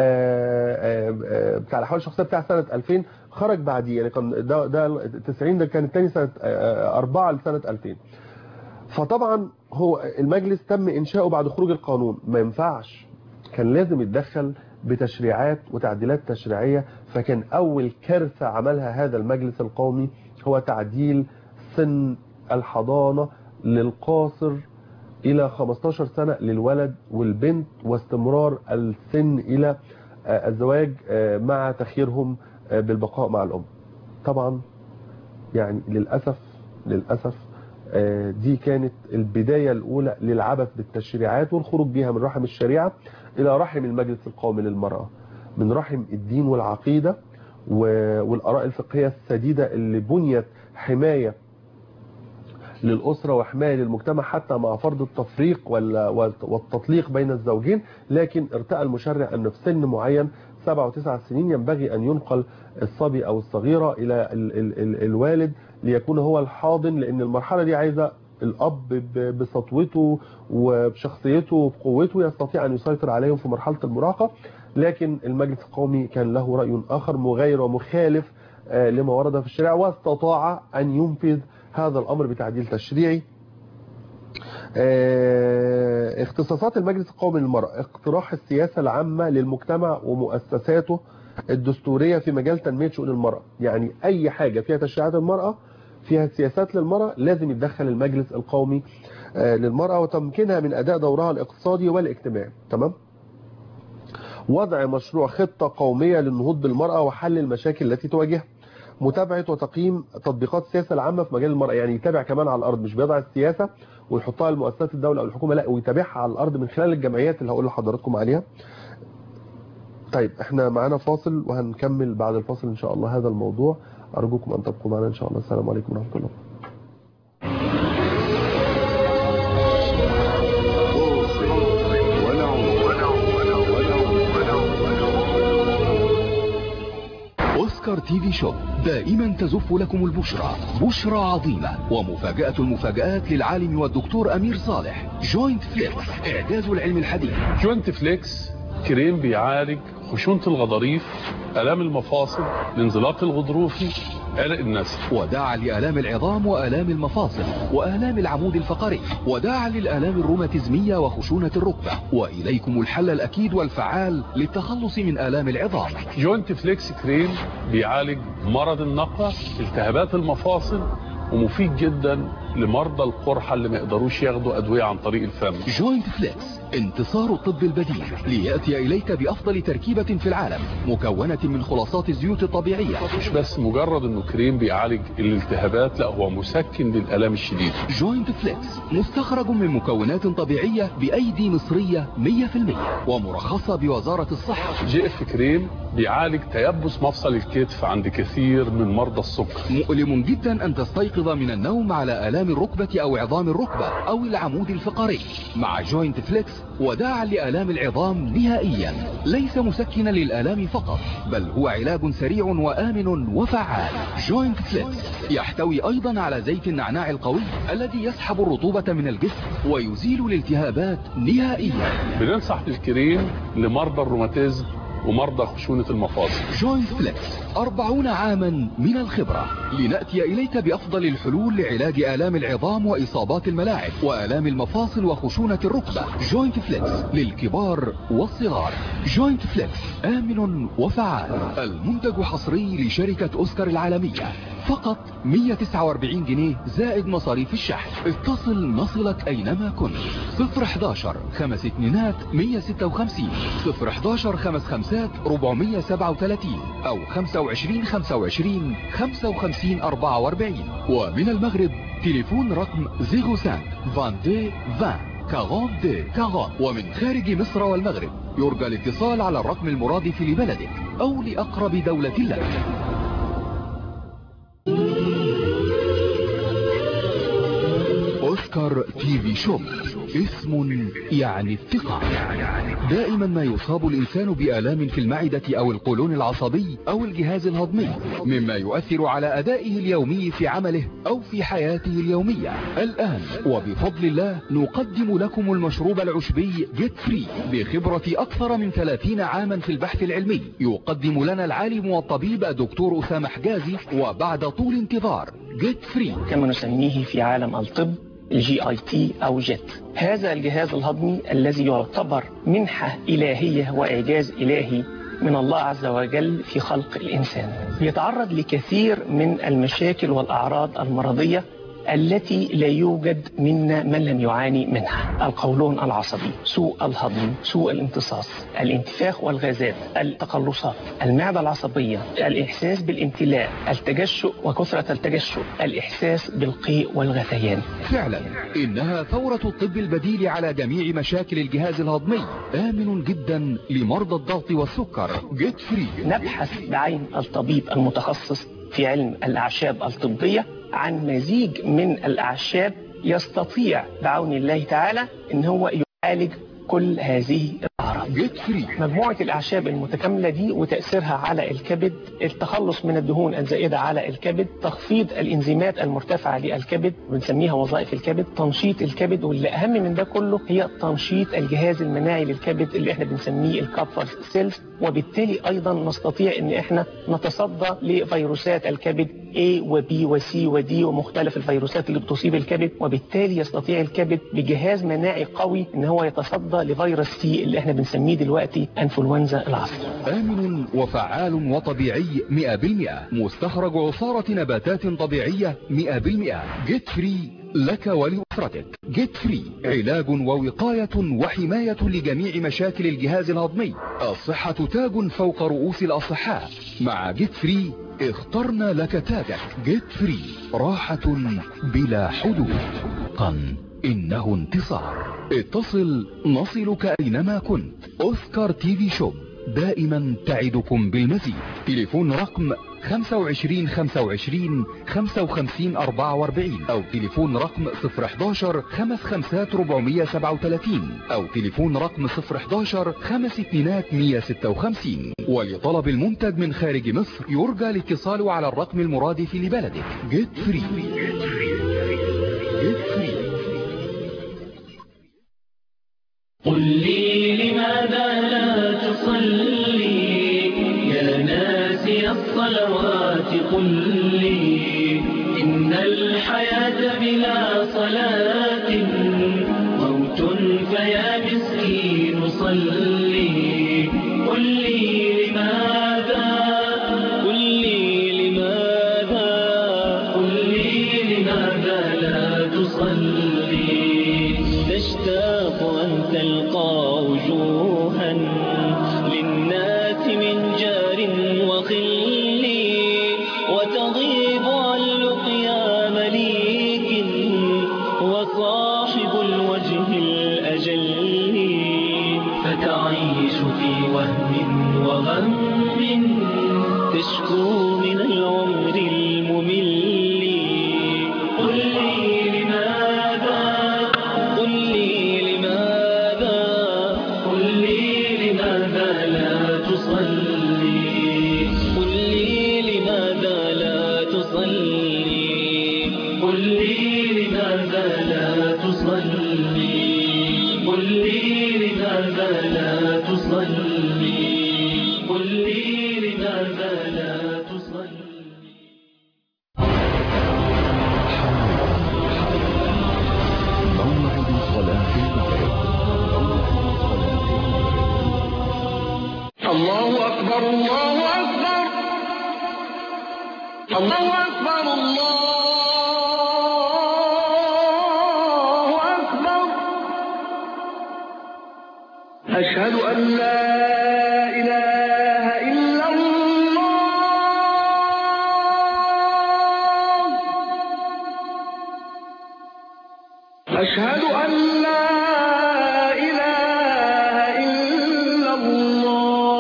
بتاع الاحوال الشخصيه بتاع سنه 2000، خرج بعديه. يعني كان ده 90 ده كان الثاني سنه 4 لسنه 2000. فطبعا هو المجلس تم انشاؤه بعد خروج القانون، ما ينفعش، كان لازم يتدخل بتشريعات وتعديلات تشريعيه. فكان اول كارثه عملها هذا المجلس القومي هو تعديل سن الحضانه للقاصر الى 15 سنة للولد والبنت، واستمرار السن الى الزواج مع تخييرهم بالبقاء مع الام. طبعا يعني للأسف دي كانت البداية الاولى للعبث بالتشريعات والخروج بها من رحم الشريعة الى رحم المجلس القومي للمرأة، من رحم الدين والعقيدة والآراء الفقهية السديدة اللي بنيت حماية للأسرة وحماية للمجتمع حتى مع فرض التفريق والتطليق بين الزوجين، لكن ارتأى المشرع أن في سن معين 7 و9 سنين ينبغي أن ينقل الصبي أو الصغيرة إلى الوالد ليكون هو الحاضن، لأن المرحلة دي عايزة الأب بسطوته وبشخصيته وبقوته يستطيع أن يسيطر عليهم في مرحلة المراهقة. لكن المجلس القومي كان له رأي آخر مغاير ومخالف لما ورد في الشريعة، واستطاع أن ينفذ هذا الأمر بتعديل تشريعي. اختصاصات المجلس القومي للمرأة: اقتراح السياسة العامة للمجتمع ومؤسساته الدستورية في مجال تنمية شؤون المرأة. يعني أي حاجة فيها تشريعات المرأة، فيها سياسات للمرأة، لازم يتدخل المجلس القومي للمرأة وتمكينها من أداء دورها الاقتصادي والاجتماعي. تمام. وضع مشروع خطة قومية للنهوض بالمرأة وحل المشاكل التي تواجهها. متابعة وتقييم تطبيقات السياسة العامة في مجال المرأة، يعني يتابع كمان على الأرض، مش بيضع السياسة ويحطها لمؤسسات الدولة أو الحكومة، لا، ويتابعها على الأرض من خلال الجمعيات اللي هقول لحضراتكم عليها. طيب احنا معانا فاصل وهنكمل بعد الفاصل إن شاء الله هذا الموضوع. أرجوكم أن تبقوا معنا إن شاء الله. السلام عليكم ورحمة الله. أوسكار تي في شوب دائما تزف لكم البشرى، بشرى عظيمة ومفاجأة المفاجآت للعالم والدكتور أمير صالح. جوينت فليكس، إعجاز العلم الحديث. جوينت فليكس كريم بيعالج خشونة الغضاريف، آلام المفاصل، الانزلاق الغضروفي، عرق النسل، وداعا لآلام العظام وآلام المفاصل وآلام العمود الفقري، وداعا للآلام الروماتيزمية وخشونة الركبة. وإليكم الحل الأكيد والفعال للتخلص من آلام العظام. جوينت فليكس كريم بيعالج مرض النقرة، التهابات المفاصل، ومفيد جدا لمرضى القرحة اللي ما يقدروش ياخدوا أدوية عن طريق الفم. جوينت فليكس، انتصار الطب البديل ليأتي إليك بأفضل تركيبة في العالم، مكونة من خلاصات الزيوت الطبيعية. مش بس مجرد انه كريم بيعالج الالتهابات، لا، هو مسكن للآلام الشديدة. جوينت فليكس مستخرج من مكونات طبيعية بأيدي مصرية 100% ومرخصة بوزارة الصحة. GF كريم بيعالج تيبس مفصل الكتف عند كثير من مرضى السكر. مؤلم جدا أن تستيقظ من النوم على آلام الركبة أو عظام الركبة أو العمود الفقري. مع جوينت فليكس وداعا لآلام العظام نهائيا، ليس مسكنا للآلام فقط، بل هو علاج سريع وآمن وفعال. جوينت فليكس يحتوي أيضا على زيت النعناع القوي الذي يسحب الرطوبة من الجسم ويزيل الالتهابات نهائيا. بننصح بالكريم لمرضى الروماتيزم ومرضى خشونة المفاصل. جوينت فليكس 40 عاما من الخبرة، لنأتي إليك بأفضل الحلول لعلاج آلام العظام وإصابات الملاعب وآلام المفاصل وخشونة الركبة. جوينت فليكس للكبار والصغار. جوينت فليكس آمن وفعال. المنتج حصري لشركة أوسكار العالمية، فقط 149 جنيه زائد مصاريف الشحن. اتصل نصلك أينما كنت. 011 5 2 156 011 5 5 437 أو 25 25 55 44. ومن المغرب تليفون رقم 05 22 20 42 40. ومن خارج مصر والمغرب يرجى الاتصال على الرقم المرادف لبلدك أو لأقرب دولة لك. أوسكار تي في شوب، اسم يعني الثقة. دائما ما يصاب الإنسان بآلام في المعدة أو القولون العصبي أو الجهاز الهضمي، مما يؤثر على أدائه اليومي في عمله أو في حياته اليومية. الآن وبفضل الله نقدم لكم المشروب العشبي جيت فري بخبرة أكثر من 30 عاما في البحث العلمي. يقدم لنا العالم والطبيب الدكتور أسامة حجازي وبعد طول انتظار جيت فري، كما نسميه في عالم الطب GIT أو جيت. هذا الجهاز الهضمي الذي يعتبر منحة إلهية وإعجاز إلهي من الله عز وجل في خلق الإنسان، يتعرض لكثير من المشاكل والأعراض المرضية التي لا يوجد منا من لم يعاني منها. القولون العصبي، سوء الهضم، سوء الامتصاص، الانتفاخ والغازات، التقلصات، المعدة العصبية، الإحساس بالامتلاء، التجشؤ وكثرة التجشؤ، الإحساس بالقيء والغثيان. فعلا إنها ثورة الطب البديل على جميع مشاكل الجهاز الهضمي، آمن جدا لمرضى الضغط والسكر. جيت فري. نبحث بعين الطبيب المتخصص في علم الأعشاب الطبية عن مزيج من الأعشاب يستطيع بعون الله تعالى ان هو يعالج كل هذه الأعراض. مجموعة الأعشاب المتكاملة دي وتأثيرها على الكبد، التخلص من الدهون الزائدة على الكبد، تخفيض الإنزيمات المرتفعة للكبد بنسميها وظائف الكبد، تنشيط الكبد، واللي أهم من ده كله هي تنشيط الجهاز المناعي للكبد اللي احنا بنسميه الكابفر سيلز، وبالتالي أيضا نستطيع ان احنا نتصدى لفيروسات الكبد A و B و C و D ومختلف الفيروسات اللي بتصيب الكبد، وبالتالي يستطيع الكبد بجهاز مناعي قوي ان هو يتصدى لفيروس سي اللي احنا بنسميه دلوقتي انفلونزا العصر. آمن وفعال وطبيعي 100%، مستخرج عصارة نباتات طبيعية 100%، جيت فري لك ولأسرتك. جيت فري علاج ووقاية وحماية لجميع مشاكل الجهاز الهضمي. الصحة تاج فوق رؤوس الأصحاء. مع جيت فري اخترنا لك تاجك. جيت فري راحة بلا حدود. إنه انتصار. اتصل نصلك أينما كنت. أوسكار تي في شوب دائما تعدكم بالمزيد. تليفون رقم 25 25 55 44 أو تليفون رقم 011 55 437 أو تليفون رقم 011 52 156. ولطلب المنتج من خارج مصر يرجى الاتصال على الرقم المرادف لبلدك. جيت فري. جيت فري. قل لي لماذا لا تصلي يا ناسي الصلوات؟ قل لي إن الحياة بلا صلاة موت، فيا مسكين صلي. قل لي لماذا، قل لي لماذا، قل لي لماذا لا تصلي؟ تشتاق أن تلقى وجوها للناس من جار وخل، وتغيب عن لقيا مليك وصاحب الوجه الأجل، فتعيش في وهم وغم تشكو من العمر الممل. قل لي لماذا، قل لي لماذا، قل لي لماذا لا تصلي؟ قل لي لماذا لا تصلي؟ قل لي لماذا لا تصلي؟ قل لي لماذا لا تصلي؟ قل لي لماذا لا تصلي؟ موعد صلاة المغرب. الله أكبر الله أكبر الله أكبر الله أكبر. أشهد أن لا إله إلا الله. أشهد أن لا إله إلا الله.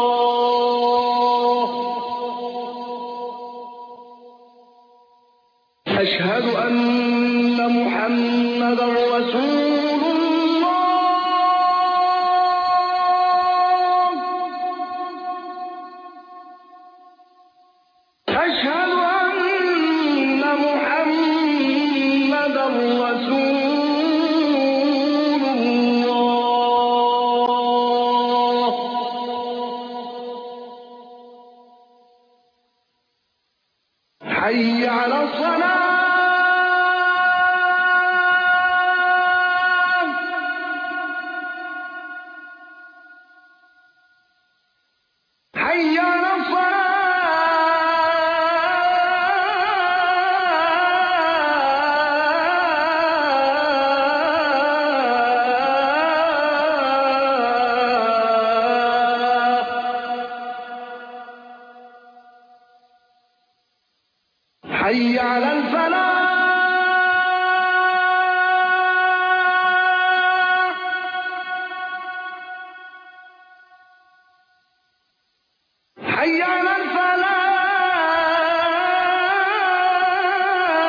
أشهد أن محمدا رسول الله. أشهد أن محمدا رسول الله. حي على الصلاة. حي على حي على الفلاح. حي على الفلاح.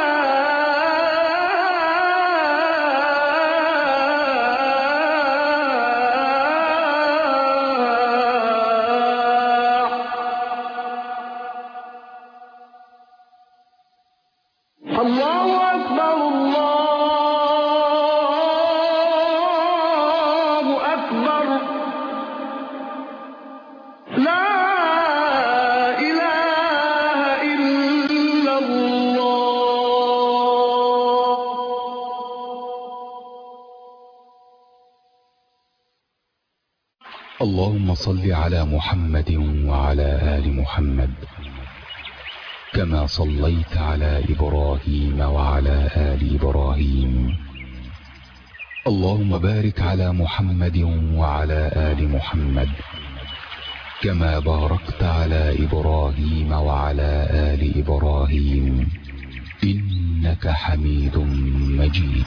اللهم صل على محمد وعلى آل محمد كما صليت على إبراهيم وعلى آل إبراهيم. اللهم بارك على محمد وعلى آل محمد كما باركت على إبراهيم وعلى آل إبراهيم إنك حميد مجيد.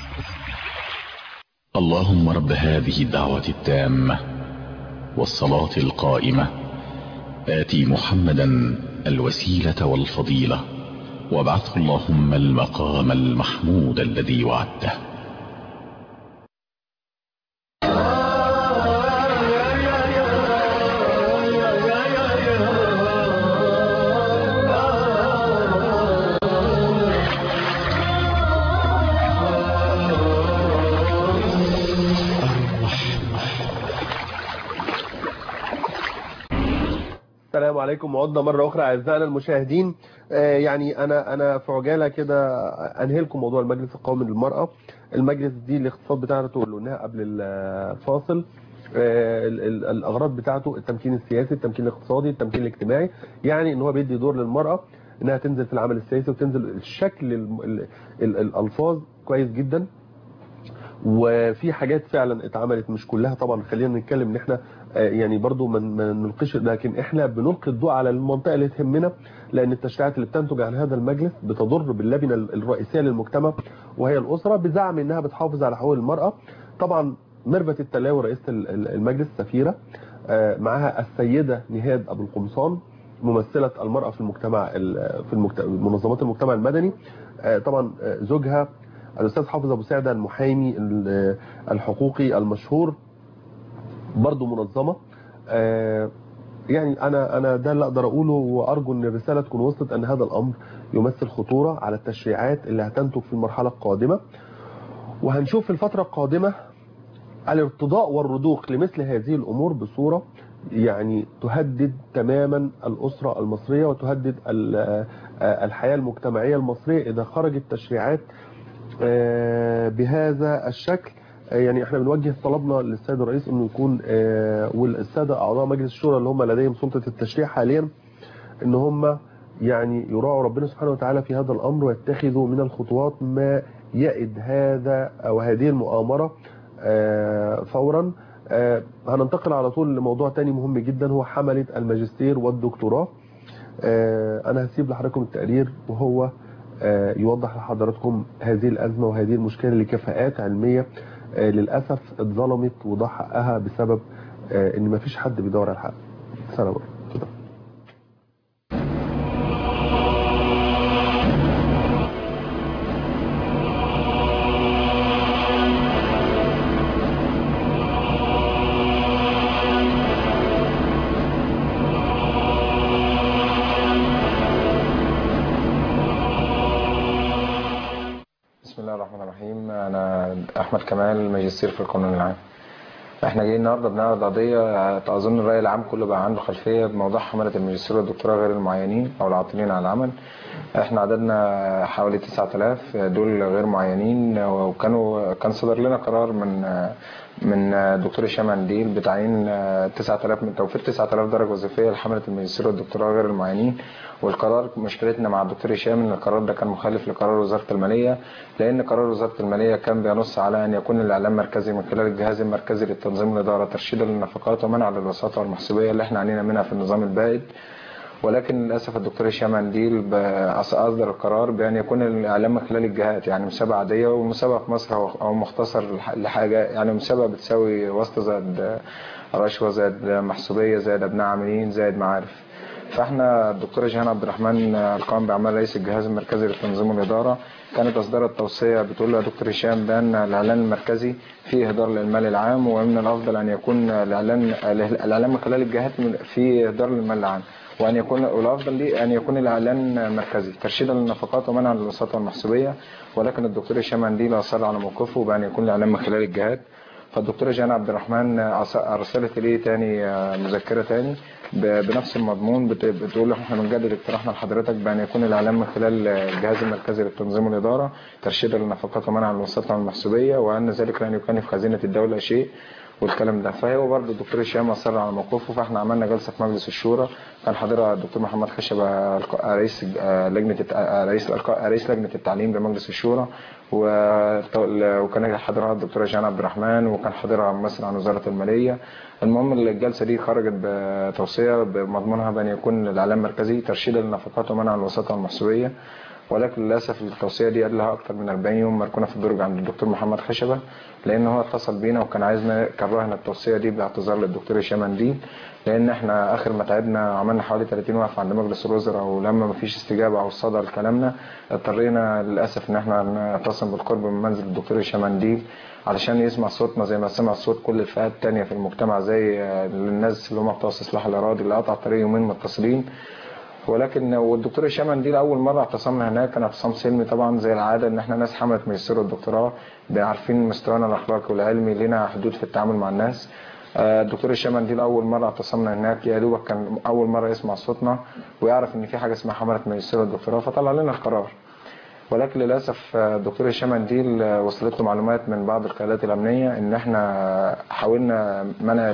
اللهم رب هذه الدعوة التامة والصلاة القائمة آتي محمدا الوسيلة والفضيلة وابعثه اللهم المقام المحمود الذي وعدته. السلام عليكم، وعدنا مرة أخرى أعزائنا المشاهدين. يعني أنا في عجالة كده أنهي لكم موضوع المجلس القومي للمرأة. المجلس دي الاختصاص بتاعته اللي قلناها قبل الفاصل، الأغراض بتاعته التمكين السياسي، التمكين الاقتصادي، التمكين الاجتماعي. يعني إن هو بيدي دور للمرأة إنها تنزل في العمل السياسي وتنزل الشكل الألفاظ كويس جدا. وفي حاجات فعلا اتعملت، مش كلها طبعا. خلينا نتكلم ان احنا يعني برضو ما نلقيش، لكن احنا بنلقي الضوء على المنطقه اللي تهمنا، لان التشريعات اللي بتنتج عن هذا المجلس بتضر باللبنه الرئيسيه للمجتمع وهي الاسره، بزعم انها بتحافظ على حقوق المراه. طبعا ميرفت التلاوي رئيسه المجلس سفيره، معها السيده نهاد ابو القمصان ممثله المراه في المجتمع في منظمات المجتمع المدني. طبعا زوجها الأستاذ حافظ أبو سعدة المحامي الحقوقي المشهور، برضو منظمة. يعني أنا ده اللي أقدر أقوله، وأرجو أن الرسالة تكون وصلت أن هذا الأمر يمثل خطورة على التشريعات اللي هتنتج في المرحلة القادمة. وهنشوف في الفترة القادمة الارتضاء والرضوخ لمثل هذه الأمور بصورة يعني تهدد تماما الأسرة المصرية وتهدد الحياة المجتمعية المصرية إذا خرجت تشريعات بهذا الشكل. يعني احنا بنوجه طلبنا للسيد الرئيس انه يكون والساده اعضاء مجلس الشورى اللي هم لديهم سلطه التشريع حاليا ان هم يعني يراعوا ربنا سبحانه وتعالى في هذا الامر ويتخذوا من الخطوات ما يئد هذا او هذه المؤامره فورا. هننتقل على طول لموضوع تاني مهم جدا، هو حمله الماجستير والدكتوراه. انا هسيب لحضراتكم التقرير وهو يوضح لحضراتكم هذه الأزمة وهذه المشكلة لكفاءات علمية للأسف اتظلمت وضاع حقها بسبب ان مفيش حد بيدور على الحق. سلام عليكم. أنا أحمد كمال، ماجستير في القانون العام. احنا جايين النهارده بنعرض قضيه اظن الراي العام كله بقى عنده خلفيه بموضوع حمله الماجستير والدكتوراه غير المعينين او العاطلين عن العمل. احنا عددنا حوالي 9000 دول غير معينين، كان صدر لنا قرار من دكتور هشام عنديل بتعيين 9000 من توفير 9000 درجه وظيفيه لحمله الماجستير والدكتوراه غير المعينين. والقرار مشكلتنا مع الدكتور هشام ان القرار ده كان مخالف لقرار وزاره الماليه، لان قرار وزاره الماليه كان بينص على ان يكون الاعلام مركزي من خلال الجهاز المركزي للتنظيم والاداره ترشيدا للنفقات ومنع للوساطه والمحسوبيه اللي احنا عانينا منها في النظام البائد. ولكن للاسف الدكتور هشام عنديل اصدر القرار بان يكون الاعلام من خلال الجهات، يعني مسابقه عاديه، والمسابقه في مصر او مختصر لحاجه، يعني مسابقه بتساوي واسطه زائد رشوه زائد محسوبيه زائد ابناء عاملين زائد معارف. فاحنا الدكتور جيهان عبد الرحمن القائم باعمال رئيس الجهاز المركزي للتنظيم والاداره كانت اصدرت توصيه بتقول له يا دكتور هشام بان الاعلان المركزي فيه اهدار للمال العام، ومن الافضل ان يكون الاعلان من خلال الجهات فيه اهدار للمال العام، وان يكون والافضل ليه ان يكون الاعلان مركزي ترشيدا للنفقات ومنعا للوساطه والمحسوبيه. ولكن الدكتور هشام عنديل اصر على موقفه بان يكون الاعلان من خلال الجهات. فالدكتور جيهان عبد الرحمن ارسلت ليه تاني مذكره تاني بنفس المضمون بتقول له احنا بنجدد اقتراحنا لحضرتك بان يكون الاعلام من خلال الجهاز المركزي للتنظيم والاداره ترشيدا للنفقات ومنعا للوساطه والمحسوبيه، وان ذلك لن يكلف خزينه الدوله شيء، والكلام ده. فهو برضه الدكتور هشام اصر على موقفه، فاحنا عملنا جلسه في مجلس الشورى كان حاضرها الدكتور محمد خشبه رئيس لجنه التعليم بمجلس الشورى، وكان حاضرها الدكتور جان عبد الرحمن، وكان حاضرها ممثل عن وزاره الماليه. المهم الجلسه دي خرجت بتوصيه بمضمونها بان يكون الاعلام مركزي ترشيدا للنفقات ومنع الوساطه المحسوبيه، ولكن للاسف التوصيه دي قال لها اكثر من 40 يوم مركونه في الدرج عند الدكتور محمد خشبه، لان هو اتصل بينا وكان عايزنا كرهنا التوصيه دي باعتذار للدكتور هشام منديل، لان احنا اخر ما تعبنا عملنا حوالي 30 وقفه عند مجلس الوزراء، ولما ما فيش استجابه او صدى لكلامنا اضطرينا للاسف ان احنا نعتصم بالقرب من منزل الدكتور هشام منديل علشان يسمع صوتنا زي ما سمع صوت كل الفئات الثانيه في المجتمع، زي الناس اللي هم بتوع استصلاح الاراضي اللي قطع طريق يومين متصلين. ولكن والدكتور هشام منديل اول مره اعتصمنا هناك كان اعتصام سلمي طبعا زي العاده، ان احنا ناس حملت ماجستير والدكتوراه ده عارفين مستوانا الاخلاقي والعلمي، لنا حدود في التعامل مع الناس. الدكتور هشام منديل اول مره اعتصمنا هناك يا دوبك كان اول مره يسمع صوتنا ويعرف ان في حاجه اسمها حمله ماجستير والدكتوراه، فطلع لنا القرار. ولكن للاسف الدكتور هشام منديل وصلت له معلومات من بعض القيادات الامنيه ان احنا حاولنا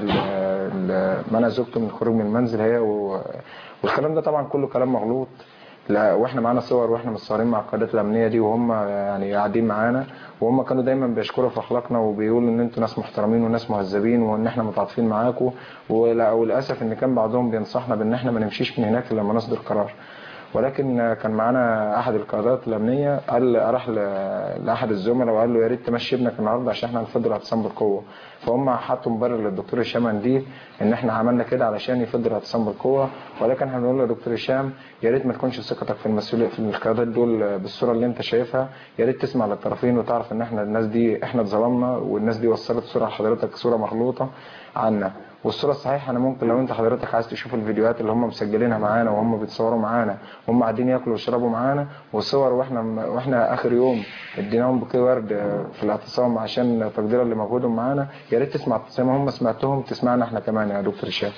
منع زوجته من الخروج من المنزل هي والكلام ده طبعا كله كلام مغلوط. لا واحنا معانا صور واحنا متصورين مع القيادات الامنيه دي وهم يعني قاعدين معانا، وهم كانوا دايما بيشكروا في اخلاقنا وبيقولوا ان انتوا ناس محترمين وناس مهذبين وان احنا متعاطفين معاكم، وللاسف ان كان بعضهم بينصحنا بان احنا ما نمشيش من هناك الا لما نصدر قرار. ولكن كان معانا احد القيادات الامنيه راح لاحد الزملاء وقال له يا ريت تمشي ابنك النهارده عشان احنا هنفضل اعتصام بالقوه، فهم حطوا مبرر للدكتور هشام منديل ان احنا عملنا كده علشان يفضل اعتصام بالقوه. ولكن احنا بنقول له يا دكتور هشام يا ريت ما تكونش ثقتك في المسؤوليه في القيادات دول بالصوره اللي انت شايفها، يا ريت تسمع للطرفين وتعرف ان احنا الناس دي احنا اتظلمنا والناس دي وصلت صوره لحضرتك صوره مغلوطه عنا. والصوره الصحيحه انا ممكن لو انت حضرتك عايز تشوف الفيديوهات اللي هم مسجلينها معانا وهم بيتصوروا معانا وهم قاعدين ياكلوا ويشربوا معانا، والصور واحنا اخر يوم اديناهم بوكيه ورد في الاعتصام عشان تقديرا لمجهودهم معانا، يا ريت تسمع زي ما هم سمعتهم تسمعنا احنا كمان يا دكتور هشام.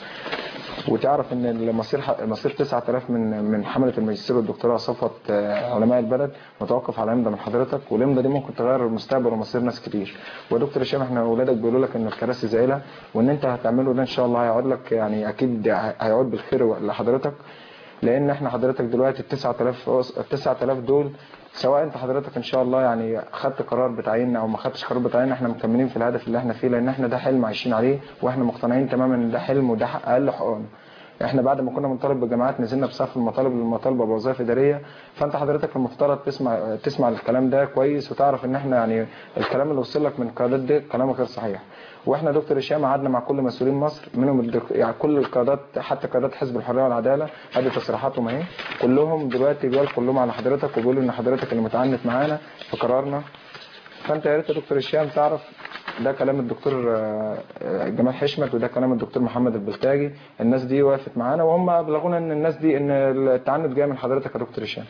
وتعرف ان المصير 9000 من حمله الماجستير والدكتوراه صفت علماء البلد متوقف على امضه من حضرتك، والامضه دي ممكن تغير المستقبل ومصير ناس كتير. ودكتور هشام احنا اولادك بيقولوا لك ان الكراسي زائله وان انت هتعمله ده ان شاء الله هيعود لك، يعني اكيد هيعود بالخير لحضرتك، لان احنا حضرتك دلوقتي ال 9000 دول سواء انت حضرتك ان شاء الله يعني خدت قرار بتعييننا او ما خدتش قرار بتعييننا احنا مكملين في الهدف اللي احنا فيه، لان احنا ده حلم عايشين عليه واحنا مقتنعين تماما ان ده حلم وده اقل حقوقنا. احنا بعد ما كنا بنطالب بالجامعات نزلنا بصف المطالب للمطالبه بوظائف اداريه، فانت حضرتك المفترض تسمع الكلام ده كويس وتعرف ان احنا يعني الكلام اللي وصل لك من القيادات دي كلام غير صحيح. واحنا دكتور هشام قعدنا مع كل مسؤولين مصر منهم يعني كل القيادات حتى قيادات حزب الحريه والعداله، هذه تصريحاتهم اهي كلهم دلوقتي كلهم على حضرتك وبيقولوا ان حضرتك اللي متعنت معانا في قرارنا. فانت يا ريت يا دكتور هشام تعرف ده كلام الدكتور جمال حشمت وده كلام الدكتور محمد البلتاجي، الناس دي وقفت معانا وهم ابلغونا ان الناس دي ان التعنت جاي من حضرتك يا دكتور هشام.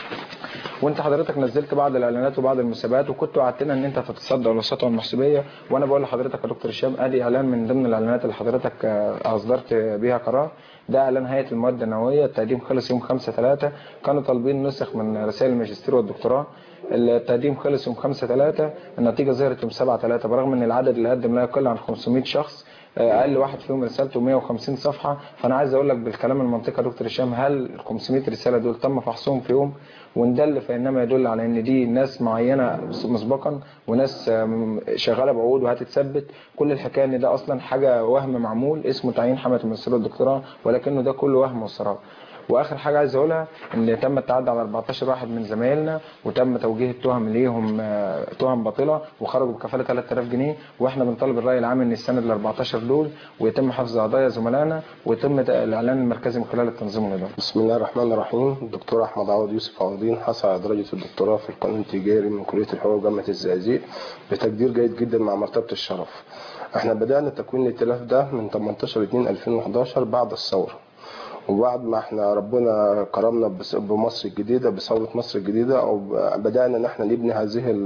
وانت حضرتك نزلت بعض الاعلانات وبعض المسابقات وكنت وعدتنا ان انت هتتصدى الوساطه المحسوبيه، وانا بقول لحضرتك يا دكتور هشام ادي اعلان من ضمن الاعلانات اللي حضرتك اصدرت بيها قرار، ده اعلان هيئه المواد النوويه، التقديم خلص يوم 5/3، كانوا طالبين نسخ من رسائل الماجستير والدكتوراه، التقديم خلص يوم 5/3، النتيجه ظهرت يوم 7/3، برغم ان العدد اللي قدم لا يقل عن 500 شخص، اقل واحد فيهم رسالته 150 صفحه. فانا عايز اقول لك بالكلام المنطقي يا دكتور هشام هل ال 500 رساله دول تم فحصهم في يوم؟ وان دل فانما يدل على ان دي ناس معينه مسبقا وناس شغاله بعقود وهتتثبت. كل الحكايه ان ده اصلا حاجه وهم معمول اسمه تعيين حمله الماجستير والدكتوراه، ولكنه ده كله وهم وسراب. واخر حاجه عايز اقولها ان تم التعدي على 14 واحد من زمايلنا وتم توجيه التهم ليهم تهم باطله وخرجوا بكفاله 3000 جنيه، واحنا بنطالب الراي العام ان يستند ال 14 دول ويتم حفظ قضايا زملائنا ويتم الاعلان المركزي من خلال التنظيم الاداري. بسم الله الرحمن الرحيم. الدكتور احمد عوض يوسف عوضين حصل على درجه الدكتوراه في القانون التجاري من كليه الحقوق جامعه الزقازيق بتقدير جيد جدا مع مرتبه الشرف. احنا بدانا تكوين الائتلاف ده من 18/2/2011 بعد الثوره، وبعد ما احنا ربنا كرمنا بمصر الجديده بثوره مصر الجديده او بدانا ان احنا نبني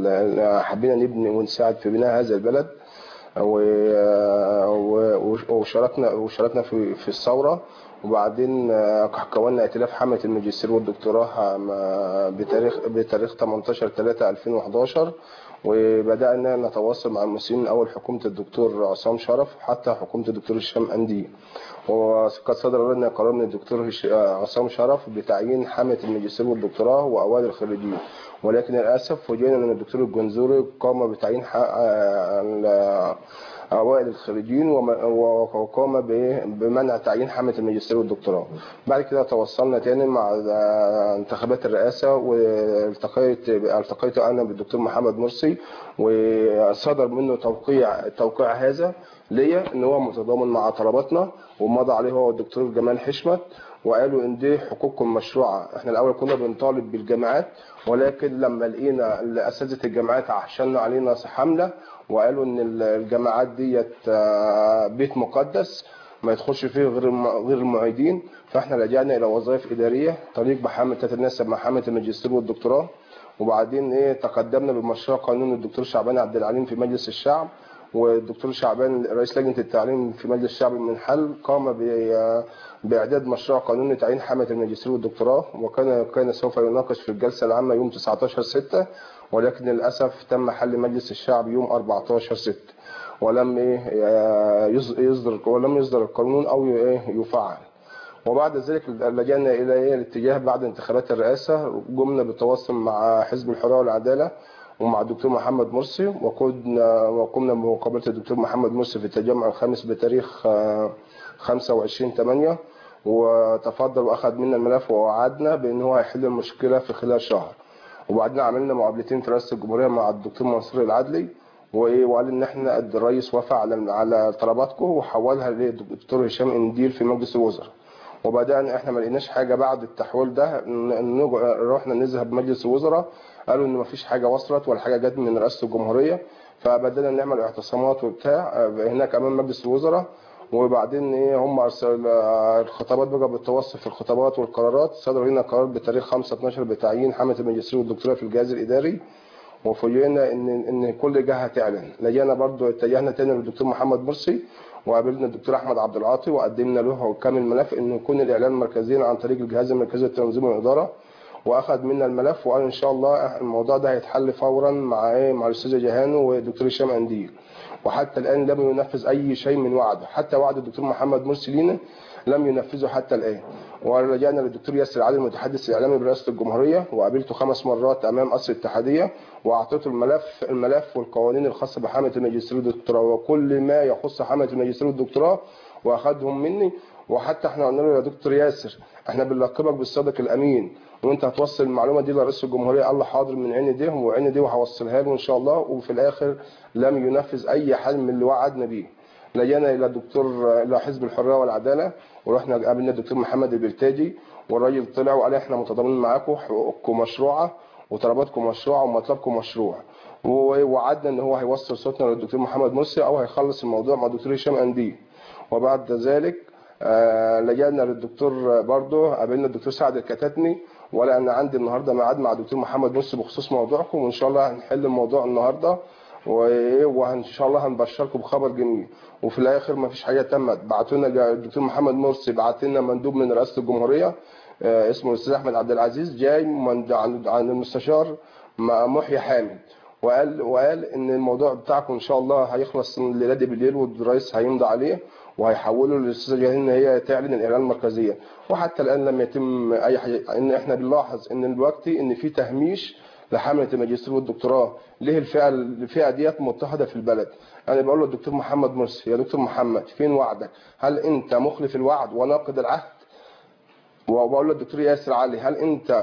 حبينا نبني ونساعد في بناء هذا البلد وشاركنا في الثوره وبعدين كونا ائتلاف حملة الماجستير والدكتوراه بتاريخ 18/3/2011، وبدأنا نتواصل مع المسؤولين من أول حكومة الدكتور عصام شرف حتى حكومة الدكتور هشام قنديل. وقد صدر لنا قرار من الدكتور عصام شرف بتعيين حملة الماجستير والدكتوراه وأوائل الخريجين، ولكن للأسف فوجئنا أن الدكتور الجنزوري قام بتعيين أوائل الخريجين وقام بمنع تعيين حملة الماجستير والدكتوراه. بعد كده تواصلنا تاني مع انتخابات الرئاسة، والتقيت أنا بالدكتور محمد مرسي، وصدر منه توقيع هذا ليا ان هو متضامن مع طلباتنا، ومضى عليه هو الدكتور جمال حشمت، وقالوا ان دي حقوقكم مشروعه. احنا الاول كنا بنطالب بالجامعات، ولكن لما لقينا اساتذه الجامعات عشانوا علينا حمله وقالوا ان الجامعات ديت بيت مقدس ما يدخلش فيه غير المعيدين، فاحنا لجأنا الى وظائف اداريه طريق بحمله تتناسب مع حمله الماجستير والدكتوراه. وبعدين تقدمنا بمشروع قانون الدكتور شعبان عبد العليم في مجلس الشعب، والدكتور شعبان رئيس لجنة التعليم في مجلس الشعب المنحل قام بإعداد مشروع قانون تعيين حملة الماجستير والدكتوراه، وكان سوف يناقش في الجلسة العامة يوم 19/6، ولكن للأسف تم حل مجلس الشعب يوم 14/6، ولم يصدر القانون أو يفعل. وبعد ذلك لجأنا إلى الاتجاه بعد انتخابات الرئاسة، قمنا بالتواصل مع حزب الحرية والعدالة ومع الدكتور محمد مرسي، وقمنا بمقابلة الدكتور محمد مرسي في التجمع الخامس بتاريخ 25/8، وتفضل واخذ منا الملف ووعدنا بان هو هيحل المشكله في خلال شهر. وبعدين عملنا مقابلتين في رئاسه الجمهوريه مع الدكتور منصور العدلي، وقال ان احنا الرئيس وافق على طلباتكم وحولها للدكتور هشام قنديل في مجلس الوزراء. وبدأنا احنا ما لقيناش حاجه بعد التحويل ده، رحنا نذهب مجلس الوزراء، قالوا ان ما فيش حاجه وصلت ولا حاجه جت من رئاسه الجمهوريه، فبدأنا نعمل اعتصامات وبتاع هناك امام مجلس الوزراء. وبعدين هم الخطابات بقى بالتوصي في الخطابات والقرارات. صدر لنا قرار بتاريخ 5/12 بتعيين حملة الماجستير والدكتوراه في الجهاز الاداري، وفوجئنا ان كل جهه تعلن. لجينا برضو اتجهنا تاني للدكتور محمد مرسي، وقابلنا الدكتور احمد عبد العاطي، وقدمنا له كامل الملف انه يكون الاعلان مركزيا عن طريق الجهاز المركزي للتنظيم والاداره، واخذ منا الملف وقال ان شاء الله الموضوع ده هيتحل فورا مع الاستاذه جهانو والدكتور هشام قنديل. وحتى الان لم ينفذ اي شيء من وعده، حتى وعد الدكتور محمد مرسي لينا لم ينفذه حتى الان. ورجعنا للدكتور ياسر علي المتحدث الاعلامي برئاسه الجمهوريه، وقابلته 5 مرات امام قصر الاتحاديه، واعطيته الملف والقوانين الخاصه بحمله الماجستير والدكتوراه وكل ما يخص حمله الماجستير والدكتوراه، واخذهم مني. وحتى احنا قلنا له يا دكتور ياسر احنا بنلقبك بالصادق الامين، وانت هتوصل المعلومه دي لرئيس الجمهوريه. قال له حاضر من عيني دي وعيني دي وهوصلها له ان شاء الله. وفي الاخر لم ينفذ اي حل من اللي وعدنا بيه. لجينا الى حزب الحريه والعداله، ورحنا قابلنا الدكتور محمد البلتاجي، والراجل طلع وقال احنا متضامنين معاكم، حقوقكم مشروعه وطلباتكم مشروعه ومطلبكم مشروع. ووعدنا ان هو هيوصل صوتنا للدكتور محمد مرسي او هيخلص الموضوع مع الدكتور هشام قنديل. وبعد ذلك لجأنا للدكتور برضه، قابلنا الدكتور سعد الكتاتني، ولا انا عندي النهارده ميعاد مع الدكتور محمد مرسي بخصوص موضوعكم، وان شاء الله هنحل الموضوع النهارده، وان شاء الله هنبشركم بخبر جميل. وفي الاخر ما فيش حاجه تمت. بعتوا لنا الدكتور محمد مرسي، بعت لنا مندوب من رئاسه الجمهوريه اسمه الاستاذ احمد عبد العزيز، جاي عن المستشار محيي حامد، وقال ان الموضوع بتاعكم ان شاء الله هيخلص الليله دي بالليل، والرئيس هيمضي عليه وهيحوله للاستاذه جهان ان هي تعلن الاعلان المركزيه. وحتى الان لم يتم اي حاجه. ان احنا بنلاحظ ان دلوقتي ان في تهميش لحمله الماجستير والدكتوراه. ليه الفئه ديت مضطهده في البلد؟ انا بقول له الدكتور محمد مرسي، يا دكتور محمد فين وعدك؟ هل انت مخلف الوعد وناقض العهد؟ وبقول له الدكتور ياسر علي، هل انت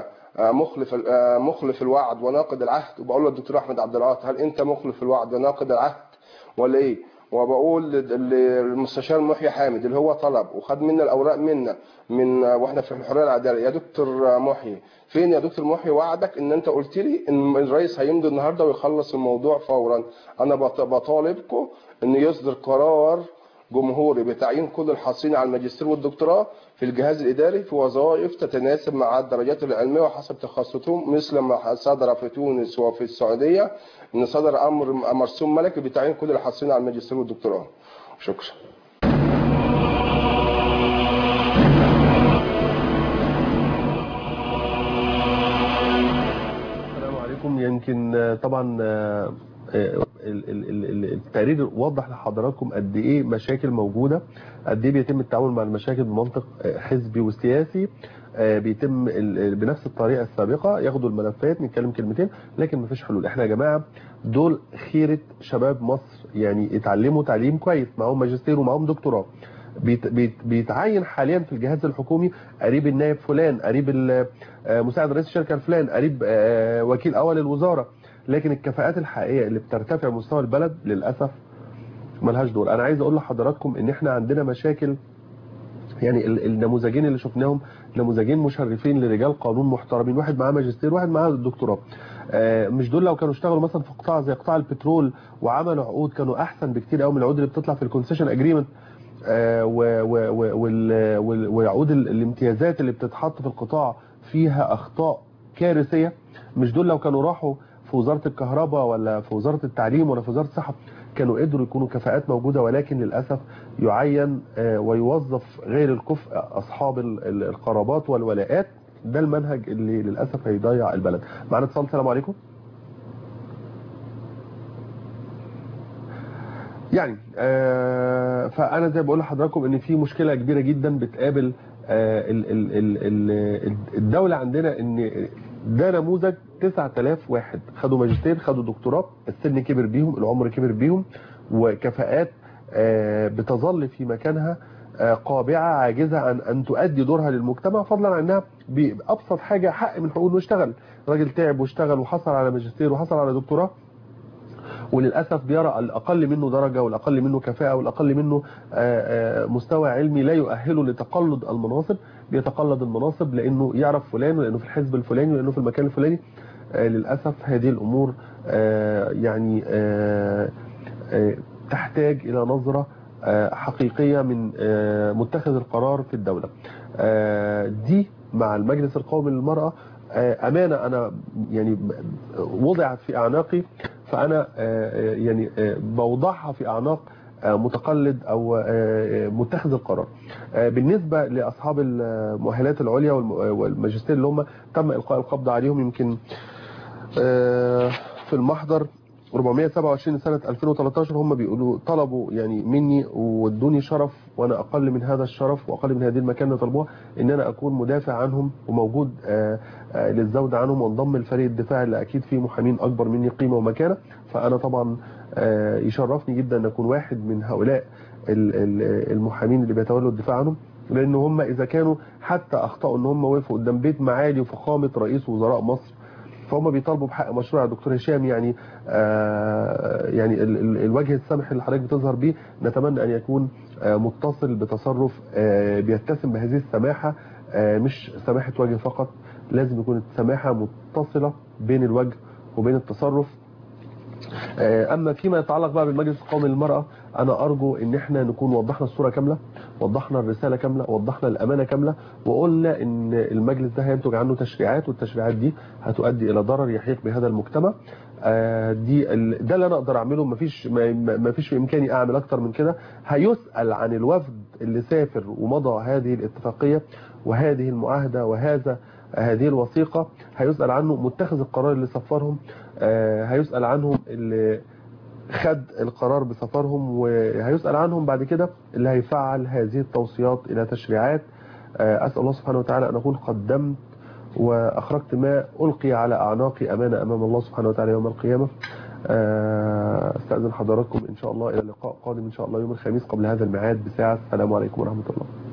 مخلف الوعد وناقض العهد؟ وبقول له الدكتور احمد عبد العاطي، هل انت مخلف الوعد وناقض العهد ولا ايه؟ وبقول للمستشار محيي حامد اللي هو طلب وخد منا الاوراق من واحنا في الحريه والعداله، يا دكتور محيي فين يا دكتور محيي وعدك ان انت قلت لي ان الرئيس هيمضي النهارده ويخلص الموضوع فورا؟ انا بطالبكم ان يصدر قرار جمهوري بتعيين كل الحاصلين على الماجستير والدكتوراه في الجهاز الاداري في وظائف تتناسب مع الدرجات العلميه وحسب تخصصهم، مثل ما صدر في تونس وفي السعوديه، ان صدر امر مرسوم ملكي بتعيين كل الحاصلين على الماجستير والدكتوراه. شكرا. يمكن طبعا التقرير وضح لحضراتكم قد ايه مشاكل موجوده، قد ايه بيتم التعامل مع المشاكل بمنطق حزبي وسياسي، بيتم بنفس الطريقه السابقه، ياخدوا الملفات نتكلم كلمتين لكن مفيش حلول. احنا يا جماعه دول خيره شباب مصر، يعني اتعلموا تعليم كويس، معاهم ماجستير ومعاهم دكتوراه، بيتعين حاليا في الجهاز الحكومي قريب النائب فلان، قريب مساعد رئيس الشركه الفلان، قريب وكيل اول الوزاره، لكن الكفاءات الحقيقيه اللي بترتفع مستوى البلد للاسف ملهاش دور. انا عايز اقول لحضراتكم ان احنا عندنا مشاكل، يعني النموذجين اللي شفناهم نموذجين مشرفين لرجال قانون محترمين، واحد معاه ماجستير واحد معاه دكتوراه. مش دول لو كانوا اشتغلوا مثلا في قطاع زي قطاع البترول وعملوا عقود كانوا احسن بكتير قوي من العقود اللي بتطلع في الكونسيشن اجريمنت، وعقود الامتيازات اللي بتتحط في القطاع فيها اخطاء كارثيه. مش دول لو كانوا راحوا في وزاره الكهرباء ولا في وزاره التعليم ولا في وزاره الصحه كانوا قدروا يكونوا كفاءات موجوده، ولكن للاسف يعين ويوظف غير الكفء اصحاب القرابات والولاءات. ده المنهج اللي للاسف هيضيع البلد. معنا اتصال. السلام عليكم. يعني فانا زي بقول لحضراتكم ان في مشكله كبيره جدا بتقابل الدوله عندنا، ان ده نموذج 9000 واحد خدوا ماجستير خدوا دكتوراه، السن كبر بيهم، العمر كبر بيهم، وكفاءات بتظل في مكانها قابعه عاجزه عن ان تؤدي دورها للمجتمع، فضلا عن انها بابسط حاجه حق من حقوقه انه يشتغل. راجل تعب واشتغل وحصل على ماجستير وحصل على دكتوراه، وللأسف بيرى الأقل منه درجة والأقل منه كفاءة والأقل منه مستوى علمي لا يؤهله لتقلد المناصب، بيتقلد المناصب لأنه يعرف فلان ولأنه في الحزب الفلاني ولأنه في المكان الفلاني. للأسف هذه الأمور يعني تحتاج إلى نظرة حقيقية من متخذ القرار في الدولة. دي مع المجلس القومي للمرأة أمانة أنا يعني وضعت في أعناقي، فأنا يعني بوضعها في أعناق متقلد أو متخذ القرار. بالنسبة لأصحاب المؤهلات العليا والماجستير اللي هم تم إلقاء القبض عليهم، يمكن في المحضر 427 سنة 2013 هم بيقولوا طلبوا يعني مني وادوني شرف، وانا اقل من هذا الشرف واقل من هذه المكانه اللي طلبوها، ان انا اكون مدافع عنهم وموجود للزود عنهم وانضم لفريق الدفاع اللي اكيد فيه محامين اكبر مني قيمه ومكانه. فانا طبعا يشرفني جدا ان اكون واحد من هؤلاء المحامين اللي بيتولوا الدفاع عنهم، لان هم اذا كانوا حتى اخطاوا ان هم وقفوا قدام بيت معالي وفخامه رئيس وزراء مصر، فهم بيطالبوا بحق مشروع يا دكتور هشام. يعني يعني الوجه السمح اللي حضرتك بتظهر بيه نتمنى ان يكون متصل بتصرف بيتسم بهذه السماحه، مش سماحه وجه فقط، لازم يكون السماحه متصله بين الوجه وبين التصرف. اما فيما يتعلق بقى بالمجلس القومي للمرأة، انا ارجو ان احنا نكون وضحنا الصورة كاملة، وضحنا الرسالة كاملة، وضحنا الامانة كاملة، وقلنا ان المجلس ده هينتج عنه تشريعات، والتشريعات دي هتؤدي الى ضرر يحيق بهذا المجتمع. ده اللي انا اقدر اعمله، مفيش في امكاني اعمل اكتر من كده. هيسأل عن الوفد اللي سافر ومضى هذه الاتفاقية وهذه المعاهدة هذه الوثيقة، هيسأل عنه متخذ القرار اللي سفرهم، هيسأل عنهم اللي خد القرار بسفرهم، وهيسأل عنهم بعد كده اللي هيفعل هذه التوصيات إلى تشريعات. أسأل الله سبحانه وتعالى أن أكون قدمت وأخرجت ما ألقي على أعناقي أمانة أمام الله سبحانه وتعالى يوم القيامة. استأذن حضراتكم إن شاء الله إلى لقاء قادم إن شاء الله يوم الخميس قبل هذا الميعاد بساعة. السلام عليكم ورحمة الله.